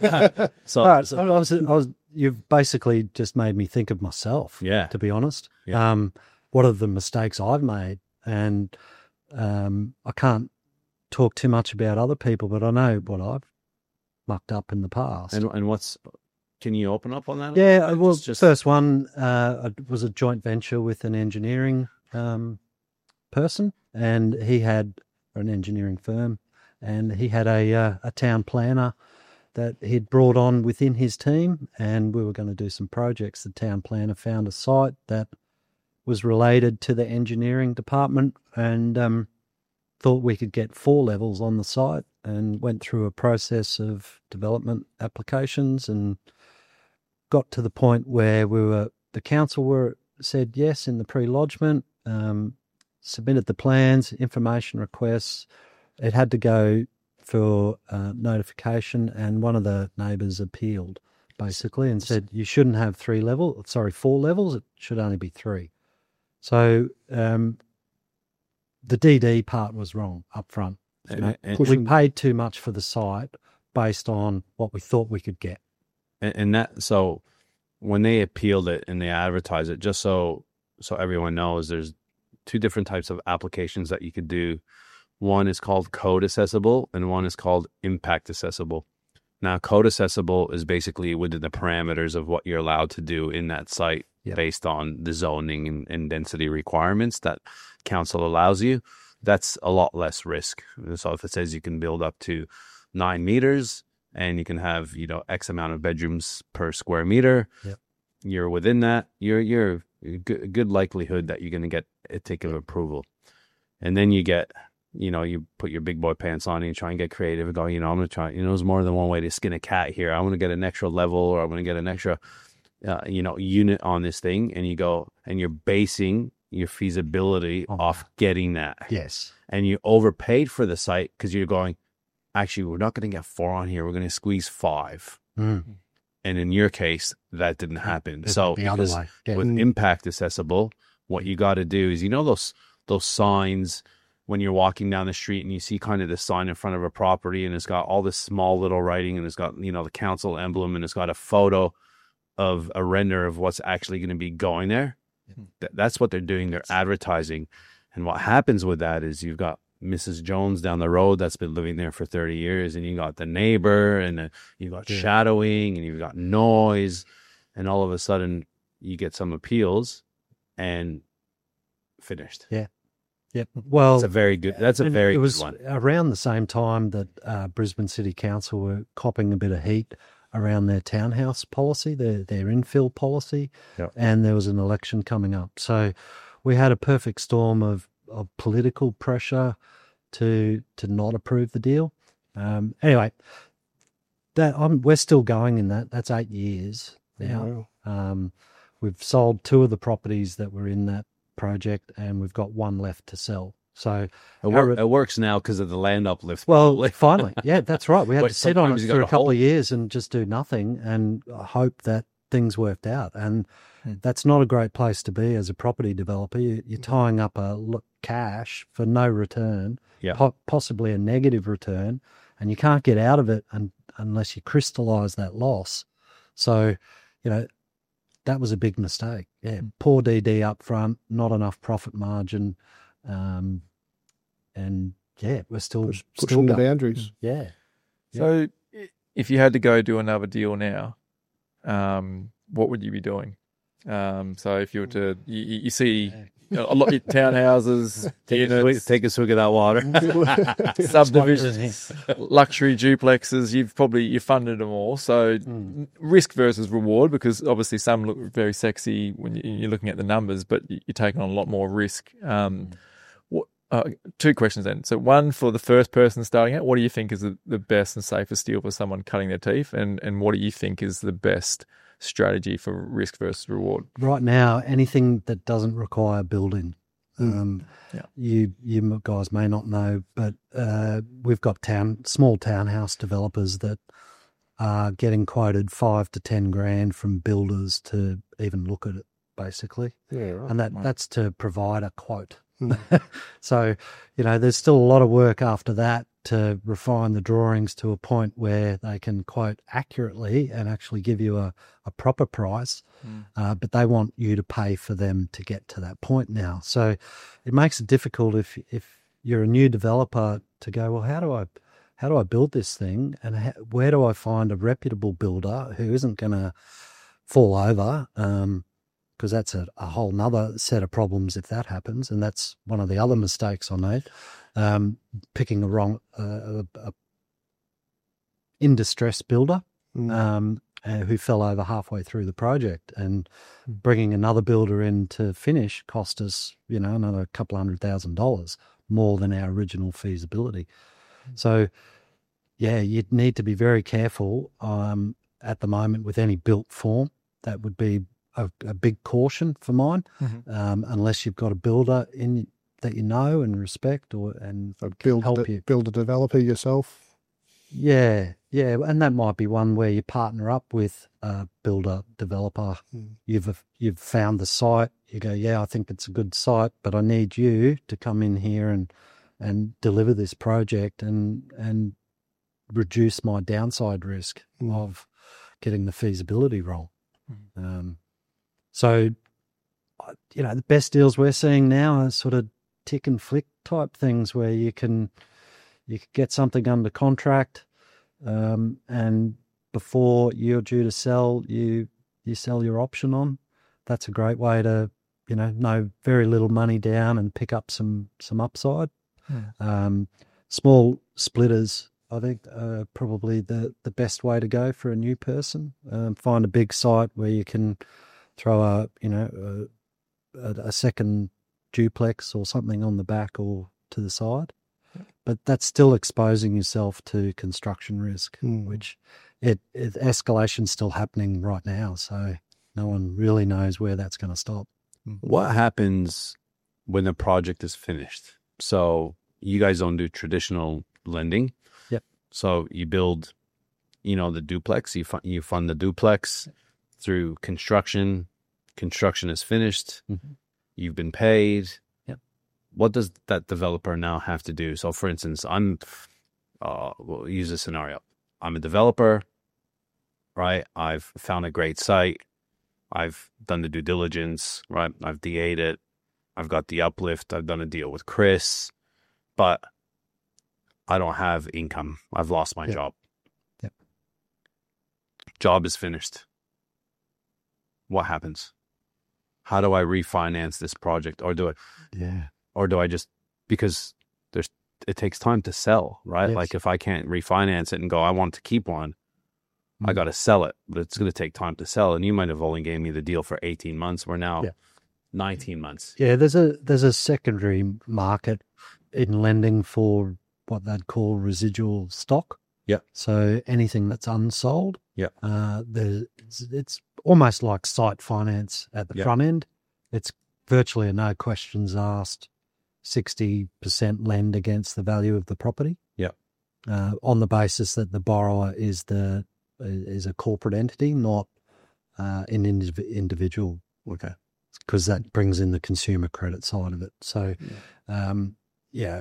You've basically just made me think of myself, to be honest. Yeah. What are the mistakes I've made? And I can't talk too much about other people, but I know what I've mucked up in the past. And can you open up on that? Yeah, well, first one was a joint venture with an engineering person, and he had an engineering firm, and he had a town planner that he'd brought on within his team, and we were going to do some projects. The town planner found a site that was related to the engineering department, and thought we could get 4 levels on the site, and went through a process of development applications and got to the point where the council said yes in the pre-lodgement, submitted the plans, information requests. It had to go for notification, and one of the neighbours appealed basically and said you shouldn't have 4 levels, it should only be 3. So the DD part was wrong up front. We paid too much for the site based on what we thought we could get. And that, so when they appealed it and they advertised it, just so everyone knows, there's 2 different types of applications that you could do. One is called code assessable, and one is called impact assessable. Now, code assessable is basically within the parameters of what you're allowed to do in that site based on the zoning and density requirements that council allows you. That's a lot less risk. So if it says you can build up to 9 meters and you can have, you know, X amount of bedrooms per square meter, you're within that, you're good likelihood that you're going to get a tick of approval. And then you get, you know, you put your big boy pants on and you try and get creative and go, you know, I'm going to try, you know, there's more than one way to skin a cat here. I want to get an extra level, or I want to get an extra, unit on this thing. And you go, and you're basing your feasibility off getting that. Yes. And you overpaid for the site because you're going, actually, we're not going to get 4 on here. We're going to squeeze 5. And in your case, that didn't happen. So the other way. Yeah. With impact accessible, what you got to do is, you know, those signs when you're walking down the street and you see kind of this sign in front of a property and it's got all this small little writing and it's got, you know, the council emblem and it's got a photo of a render of what's actually going to be going there. That's what they're doing. They're advertising. And what happens with that is you've got Mrs. Jones down the road that's been living there for 30 years, and you got the neighbor, and you've got shadowing, and you've got noise, and all of a sudden you get some appeals and finished. Yeah. Yep. Well, that's a very good one. It was around the same time that Brisbane City Council were copping a bit of heat around their townhouse policy, their infill policy, and there was an election coming up. So we had a perfect storm of political pressure to not approve the deal. Anyway, we're still going in that. That's 8 years now. Wow. We've sold 2 of the properties that were in that project, and we've got 1 left to sell. So it works now because of the land uplift. Well, finally, yeah, that's right. We had to sit on it for a couple of years and just do nothing and hope that things worked out. And that's not a great place to be as a property developer. You're tying up cash for no return, possibly a negative return, and you can't get out of it unless you crystallize that loss. So, that was a big mistake. Yeah, poor DD up front, not enough profit margin, and we're still pushing the boundaries. Yeah. So, if you had to go do another deal now, what would you be doing? So, if you were to, you see a lot of townhouses, take a swig of that water, subdivisions, luxury duplexes. You've funded them all. So risk versus reward, because obviously some look very sexy when you're looking at the numbers, but you're taking on a lot more risk. Two questions then. So one, for the first person starting out, what do you think is the best and safest deal for someone cutting their teeth, and what do you think is the best strategy for risk versus reward? Right now, anything that doesn't require building. You guys may not know, but we've got small townhouse developers that are getting quoted 5 to 10 grand from builders to even look at it, basically. Yeah, right. And that's to provide a quote. So, there's still a lot of work after that to refine the drawings to a point where they can quote accurately and actually give you a proper price. But they want you to pay for them to get to that point now. So it makes it difficult if you're a new developer to go, well, how do I build this thing, and where do I find a reputable builder who isn't going to fall over? Because that's a whole nother set of problems if that happens. And that's one of the other mistakes I made, picking a wrong, in distress builder who fell over halfway through the project, and bringing another builder in to finish cost us, another couple $100,000 more than our original feasibility. So, you'd need to be very careful at the moment with any built form. That would be a big caution for mine, unless you've got a builder in that and respect, and help you build a developer yourself. Yeah, and that might be one where you partner up with a builder developer. You've found the site. You go, I think it's a good site, but I need you to come in here and deliver this project and reduce my downside risk of getting the feasibility wrong. So, the best deals we're seeing now are sort of tick and flick type things where you can get something under contract, and before you're due to sell, you sell your option on. That's a great way to, know very little money down and pick up some upside. Small splitters, I think, are probably the best way to go for a new person. Find a big site where you can throw a second duplex or something on the back or to the side. But that's still exposing yourself to construction risk, which escalation's still happening right now. So no one really knows where that's going to stop. What happens when the project is finished? So you guys don't do traditional lending. Yep. So you build, the duplex, you fund the duplex through construction. Construction is finished. You've been paid. Yep. What does that developer now have to do? So, for instance, we'll use a scenario. I'm a developer, right? I've found a great site. I've done the due diligence, right? I've DA'd it. I've got the uplift. I've done a deal with Chris, but I don't have income. I've lost my job. Yep. Job is finished. What happens? How do I refinance this project, or do I just, because it takes time to sell, right? Yes. Like if I can't refinance it and go, I want to keep one, I got to sell it, but it's going to take time to sell. And you might have only gave me the deal for 18 months. We're now 19 months. Yeah, there's a secondary market in lending for what they'd call residual stock. Yeah. So anything that's unsold. Yeah. It's almost like site finance at the front end. It's virtually a no questions asked 60% lend against the value of the property. Yeah. On the basis that the borrower is a corporate entity, not an individual Okay. because that brings in the consumer credit side of it. So, a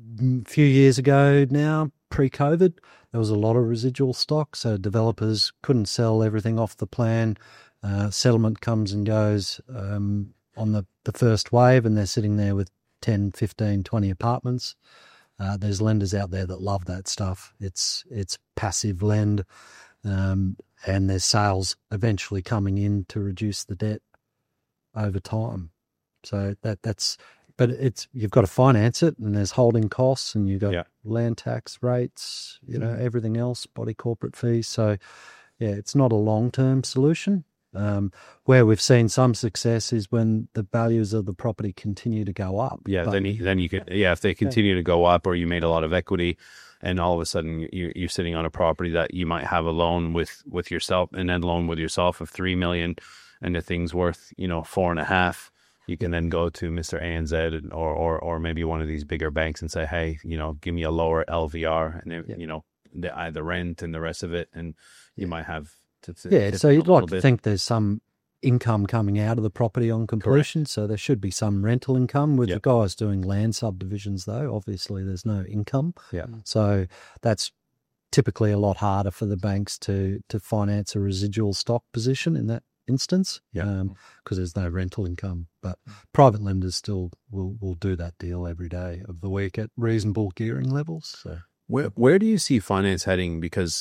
few years ago now, pre-COVID, there was a lot of residual stock, so developers couldn't sell everything off the plan. Settlement comes and goes on the first wave, and they're sitting there with 10, 15, 20 apartments. There's lenders out there that love that stuff. It's passive lend, and there's sales eventually coming in to reduce the debt over time. So but you've got to finance it, and there's holding costs, and you've got land tax rates, everything else, body corporate fees. So it's not a long-term solution. Where we've seen some success is when the values of the property continue to go up. Yeah, then you could, if they continue to go up, or you made a lot of equity, and all of a sudden you're sitting on a property that you might have a loan with yourself, and then loan with yourself of $3 million, and the thing's worth $4.5 million. You can then go to Mr. ANZ or maybe one of these bigger banks and say, hey, give me a lower LVR, and the rent and the rest of it, and you might have. So you'd like to think there's some income coming out of the property on completion. Correct. So there should be some rental income. With the guys doing land subdivisions, though, obviously there's no income. Yeah. So that's typically a lot harder for the banks to finance a residual stock position in that instance, because there's no rental income. But private lenders still will do that deal every day of the week at reasonable gearing levels. So where do you see finance heading? Because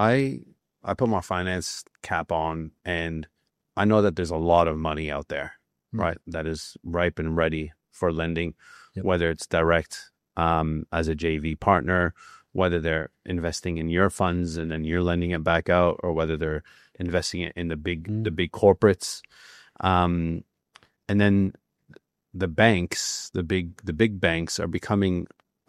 I put my finance cap on, and I know that there's a lot of money out there, right, that is ripe and ready for lending, whether it's direct as a JV partner, whether they're investing in your funds and then you're lending it back out, or whether they're investing it in the big corporates, and then the banks, the big banks are becoming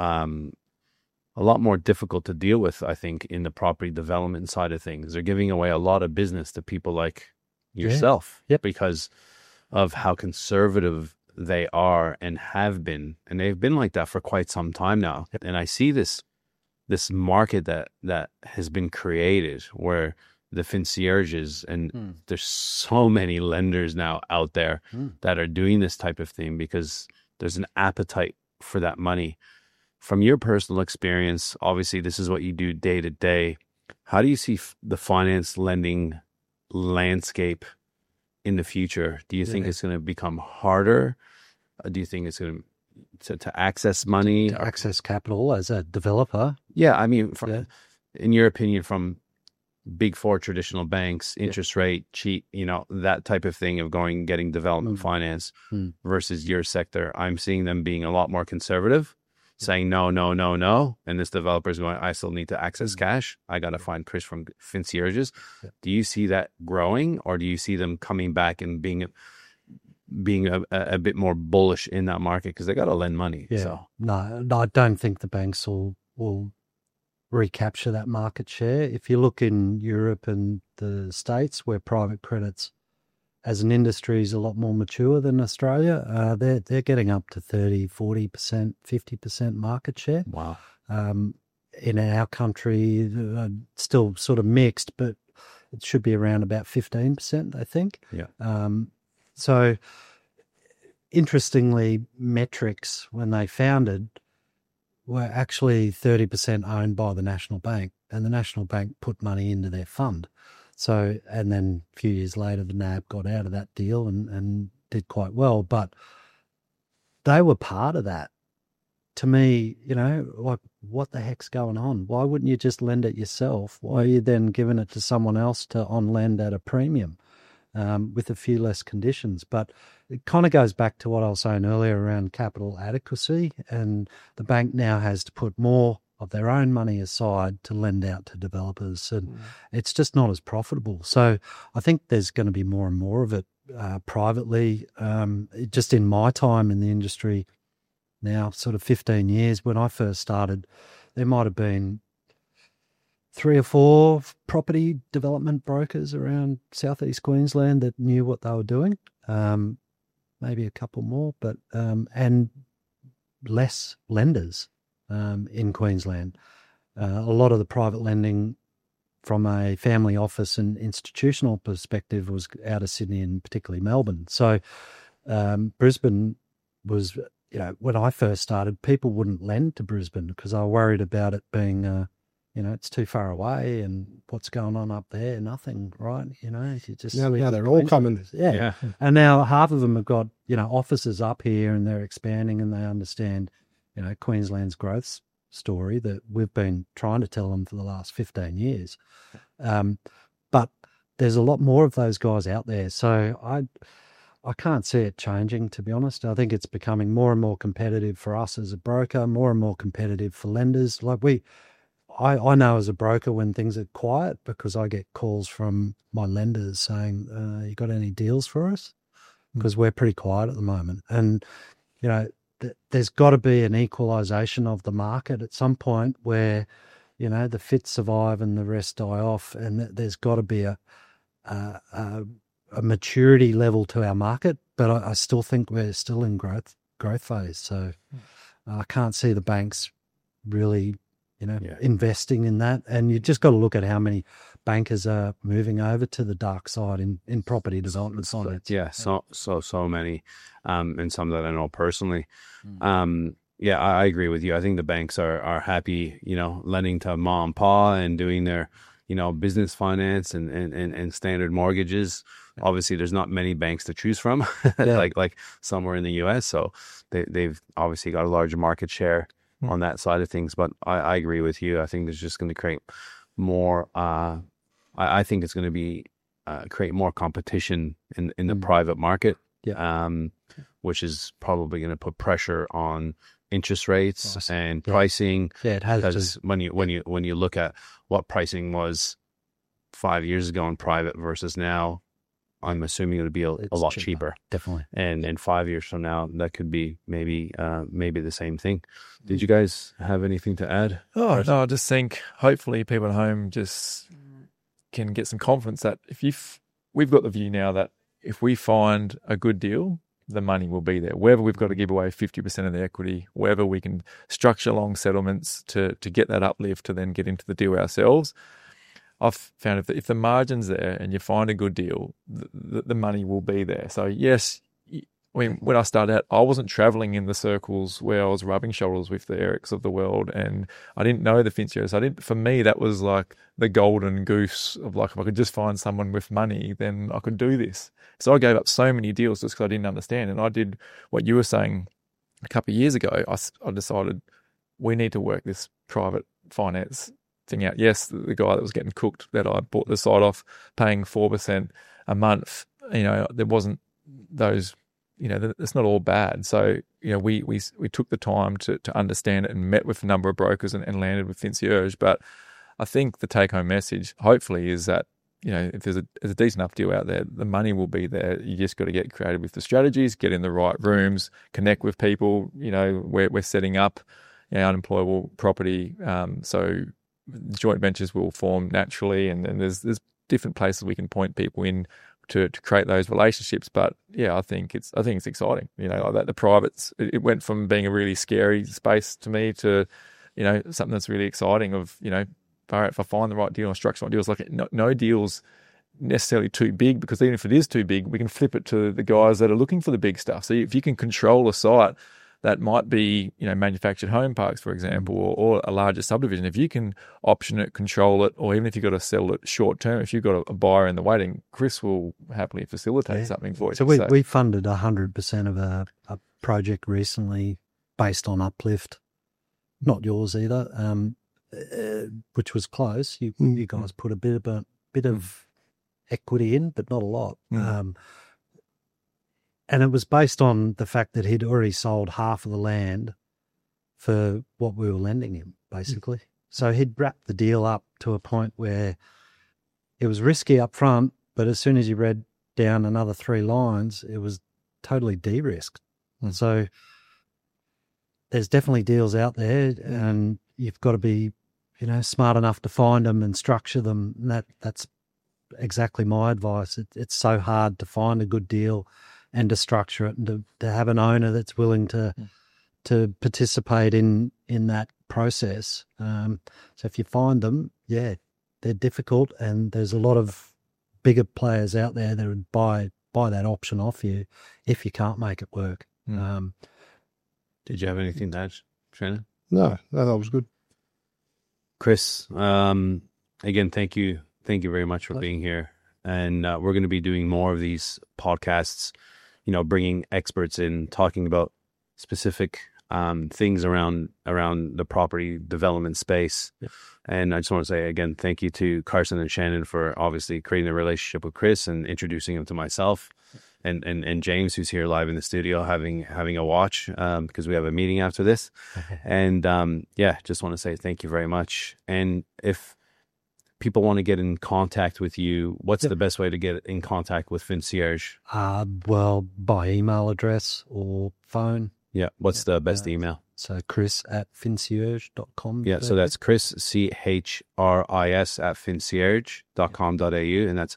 a lot more difficult to deal with, I think, in the property development side of things. They're giving away a lot of business to people like yourself because of how conservative they are and have been, and they've been like that for quite some time now. And I see this market that has been created where the concierges, and there's so many lenders now out there that are doing this type of thing because there's an appetite for that money. From your personal experience, obviously this is what you do day to day. How do you see the finance lending landscape in the future? Do you think it's going to become harder? Do you think it's going to access money? To access capital as a developer? Yeah, I mean, in your opinion, from big four traditional banks, interest rate, cheap, that type of thing of getting development finance versus your sector, I'm seeing them being a lot more conservative, saying no, and this developer's going, I still need to access cash. I got to find Chris from Concierges. Do you see that growing, or do you see them coming back and being a bit more bullish in that market because they got to lend money? Yeah. So. No, I don't think the banks will recapture that market share. If you look in Europe and the States, where private credits as an industry is a lot more mature than Australia, they're getting up to 30, 40%, 50% market share. Wow. In our country, still sort of mixed, but it should be around about 15%, I think. Yeah. So interestingly, Metrics, when they founded, were actually 30% owned by the National Bank, and the National Bank put money into their fund. So, and then a few years later, the NAB got out of that deal and did quite well. But they were part of that. To me, like, what the heck's going on? Why wouldn't you just lend it yourself? Why are you then giving it to someone else to on-lend at a premium with a few less conditions? But it kind of goes back to what I was saying earlier around capital adequacy, and the bank now has to put more of their own money aside to lend out to developers, and it's just not as profitable. So I think there's going to be more and more of it privately. Just in my time in the industry now, sort of 15 years, when I first started, there might have been 3 or 4 property development brokers around southeast Queensland that knew what they were doing. Maybe a couple more, but and less lenders in Queensland. A lot of the private lending from a family office and institutional perspective was out of Sydney and particularly Melbourne. So Brisbane was, when I first started, people wouldn't lend to Brisbane because they were worried about it being, it's too far away and what's going on up there, nothing, right? You just Now they're all coming. Yeah. And now half of them have got, offices up here and they're expanding and they understand, Queensland's growth story that we've been trying to tell them for the last 15 years. But there's a lot more of those guys out there. So I can't see it changing, to be honest. I think it's becoming more and more competitive for us as a broker, more and more competitive for lenders. Like I know as a broker when things are quiet because I get calls from my lenders saying, you got any deals for us? Because we're pretty quiet at the moment. And, there's got to be an equalisation of the market at some point where, the fit survive and the rest die off. And there's got to be a maturity level to our market. But I still think we're still in growth phase. So I can't see the banks really investing in that. And you just got to look at how many bankers are moving over to the dark side in property development finance. Yeah, so many, and some that I know personally. I agree with you. I think the banks are happy, lending to mom and pa and doing their, business finance and standard mortgages. Obviously, there's not many banks to choose from, like somewhere in the US. So they've obviously got a larger market share on that side of things. But I agree with you. I think there's just going to create more. I think it's going to be create more competition in the private market, which is probably going to put pressure on interest rates and pricing. Yeah, it has. Because when you look at what pricing was 5 years ago in private versus now, I'm assuming it'll be a lot cheaper. Definitely. And in 5 years from now, that could be maybe the same thing. Did you guys have anything to add? Oh, no, I just think hopefully people at home just can get some confidence that we've got the view now that if we find a good deal, the money will be there. Wherever we've got to give away 50% of the equity, wherever we can structure long settlements to get that uplift to then get into the deal ourselves, I've found if the margin's there and you find a good deal, the money will be there. So yes, when I started out, I wasn't traveling in the circles where I was rubbing shoulders with the Erics of the world, and I didn't know the Fincios. For me, that was like the golden goose of like, if I could just find someone with money, then I could do this. So I gave up so many deals just because I didn't understand. And I did what you were saying a couple of years ago. I decided we need to work this private finance thing out. Yes, the guy that was getting cooked that I bought the site off, paying 4% a month, there wasn't those, it's not all bad. So, we took the time to understand it and met with a number of brokers and landed with Fincierge. But I think the take-home message, hopefully, is that, if there's a decent enough deal out there, the money will be there. You just got to get creative with the strategies, get in the right rooms, connect with people. We're setting up unemployable property. So joint ventures will form naturally, and there's different places we can point people in to create those relationships. But yeah, I think it's exciting. Like that the privates, it went from being a really scary space to me to, something that's really exciting. Of if I find the right deal and structure my deals, like no deals necessarily too big, because even if it is too big, we can flip it to the guys that are looking for the big stuff. So if you can control a site that might be, manufactured home parks, for example, or a larger subdivision, if you can option it, control it, or even if you've got to sell it short term, if you've got a buyer in the waiting, Chris will happily facilitate something for you. So we funded 100% of a project recently based on uplift, not yours either, which was close. You guys put a bit of equity in, but not a lot. And it was based on the fact that he'd already sold half of the land for what we were lending him, basically. So he'd wrapped the deal up to a point where it was risky up front, but as soon as you read down another 3 lines, it was totally de-risked. And so there's definitely deals out there, and you've got to be, smart enough to find them and structure them. And that's exactly my advice. It's so hard to find a good deal and to structure it, and to have an owner that's willing to participate in that process. So if you find them, they're difficult, and there's a lot of bigger players out there that would buy that option off you if you can't make it work. Did you have anything to add, Shannon? No, that was good. Chris, again, thank you very much for being here. And we're going to be doing more of these podcasts, bringing experts in, talking about specific things around the property development space. Yeah. And I just want to say again, thank you to Carson and Shannon for obviously creating a relationship with Chris and introducing him to myself, and James, who's here live in the studio having a watch because we have a meeting after this. And just want to say thank you very much. And if people want to get in contact with you, what's the best way to get in contact with Fincierge? Well, by email address or phone. Yeah. What's the best email? So chris@fincierge.com. Yeah. So that's Chris, CHRIS @fincierge.com.au. And that's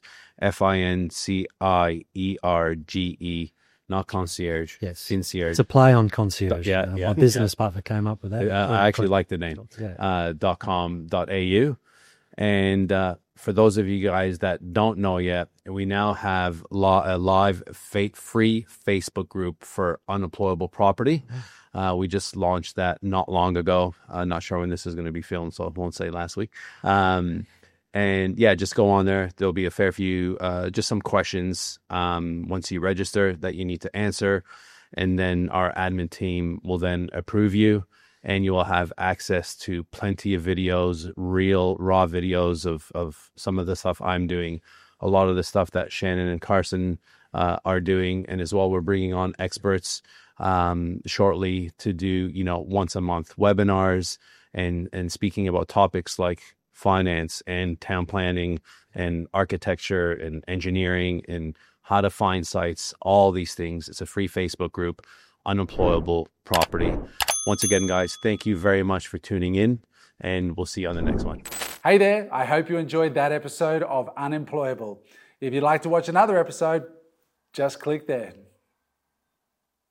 FINCIERGE, not concierge. Yes. Fincierge. It's a play on concierge. Yeah. My business partner came up with that. I actually like the name. .com.au. And for those of you guys that don't know yet, we now have a live free Facebook group for unemployable property. We just launched that not long ago. Not sure when this is going to be filmed, so I won't say last week. And just go on there. There'll be a fair few, just some questions once you register that you need to answer. And then our admin team will then approve you. And you will have access to plenty of videos, real raw videos of some of the stuff I'm doing, a lot of the stuff that Shannon and Carson are doing. And as well, we're bringing on experts shortly to do, once a month webinars and speaking about topics like finance and town planning and architecture and engineering and how to find sites, all these things. It's a free Facebook group, Unemployable Property. Once again, guys, thank you very much for tuning in, and we'll see you on the next one. Hey there, I hope you enjoyed that episode of Unemployable. If you'd like to watch another episode, just click there.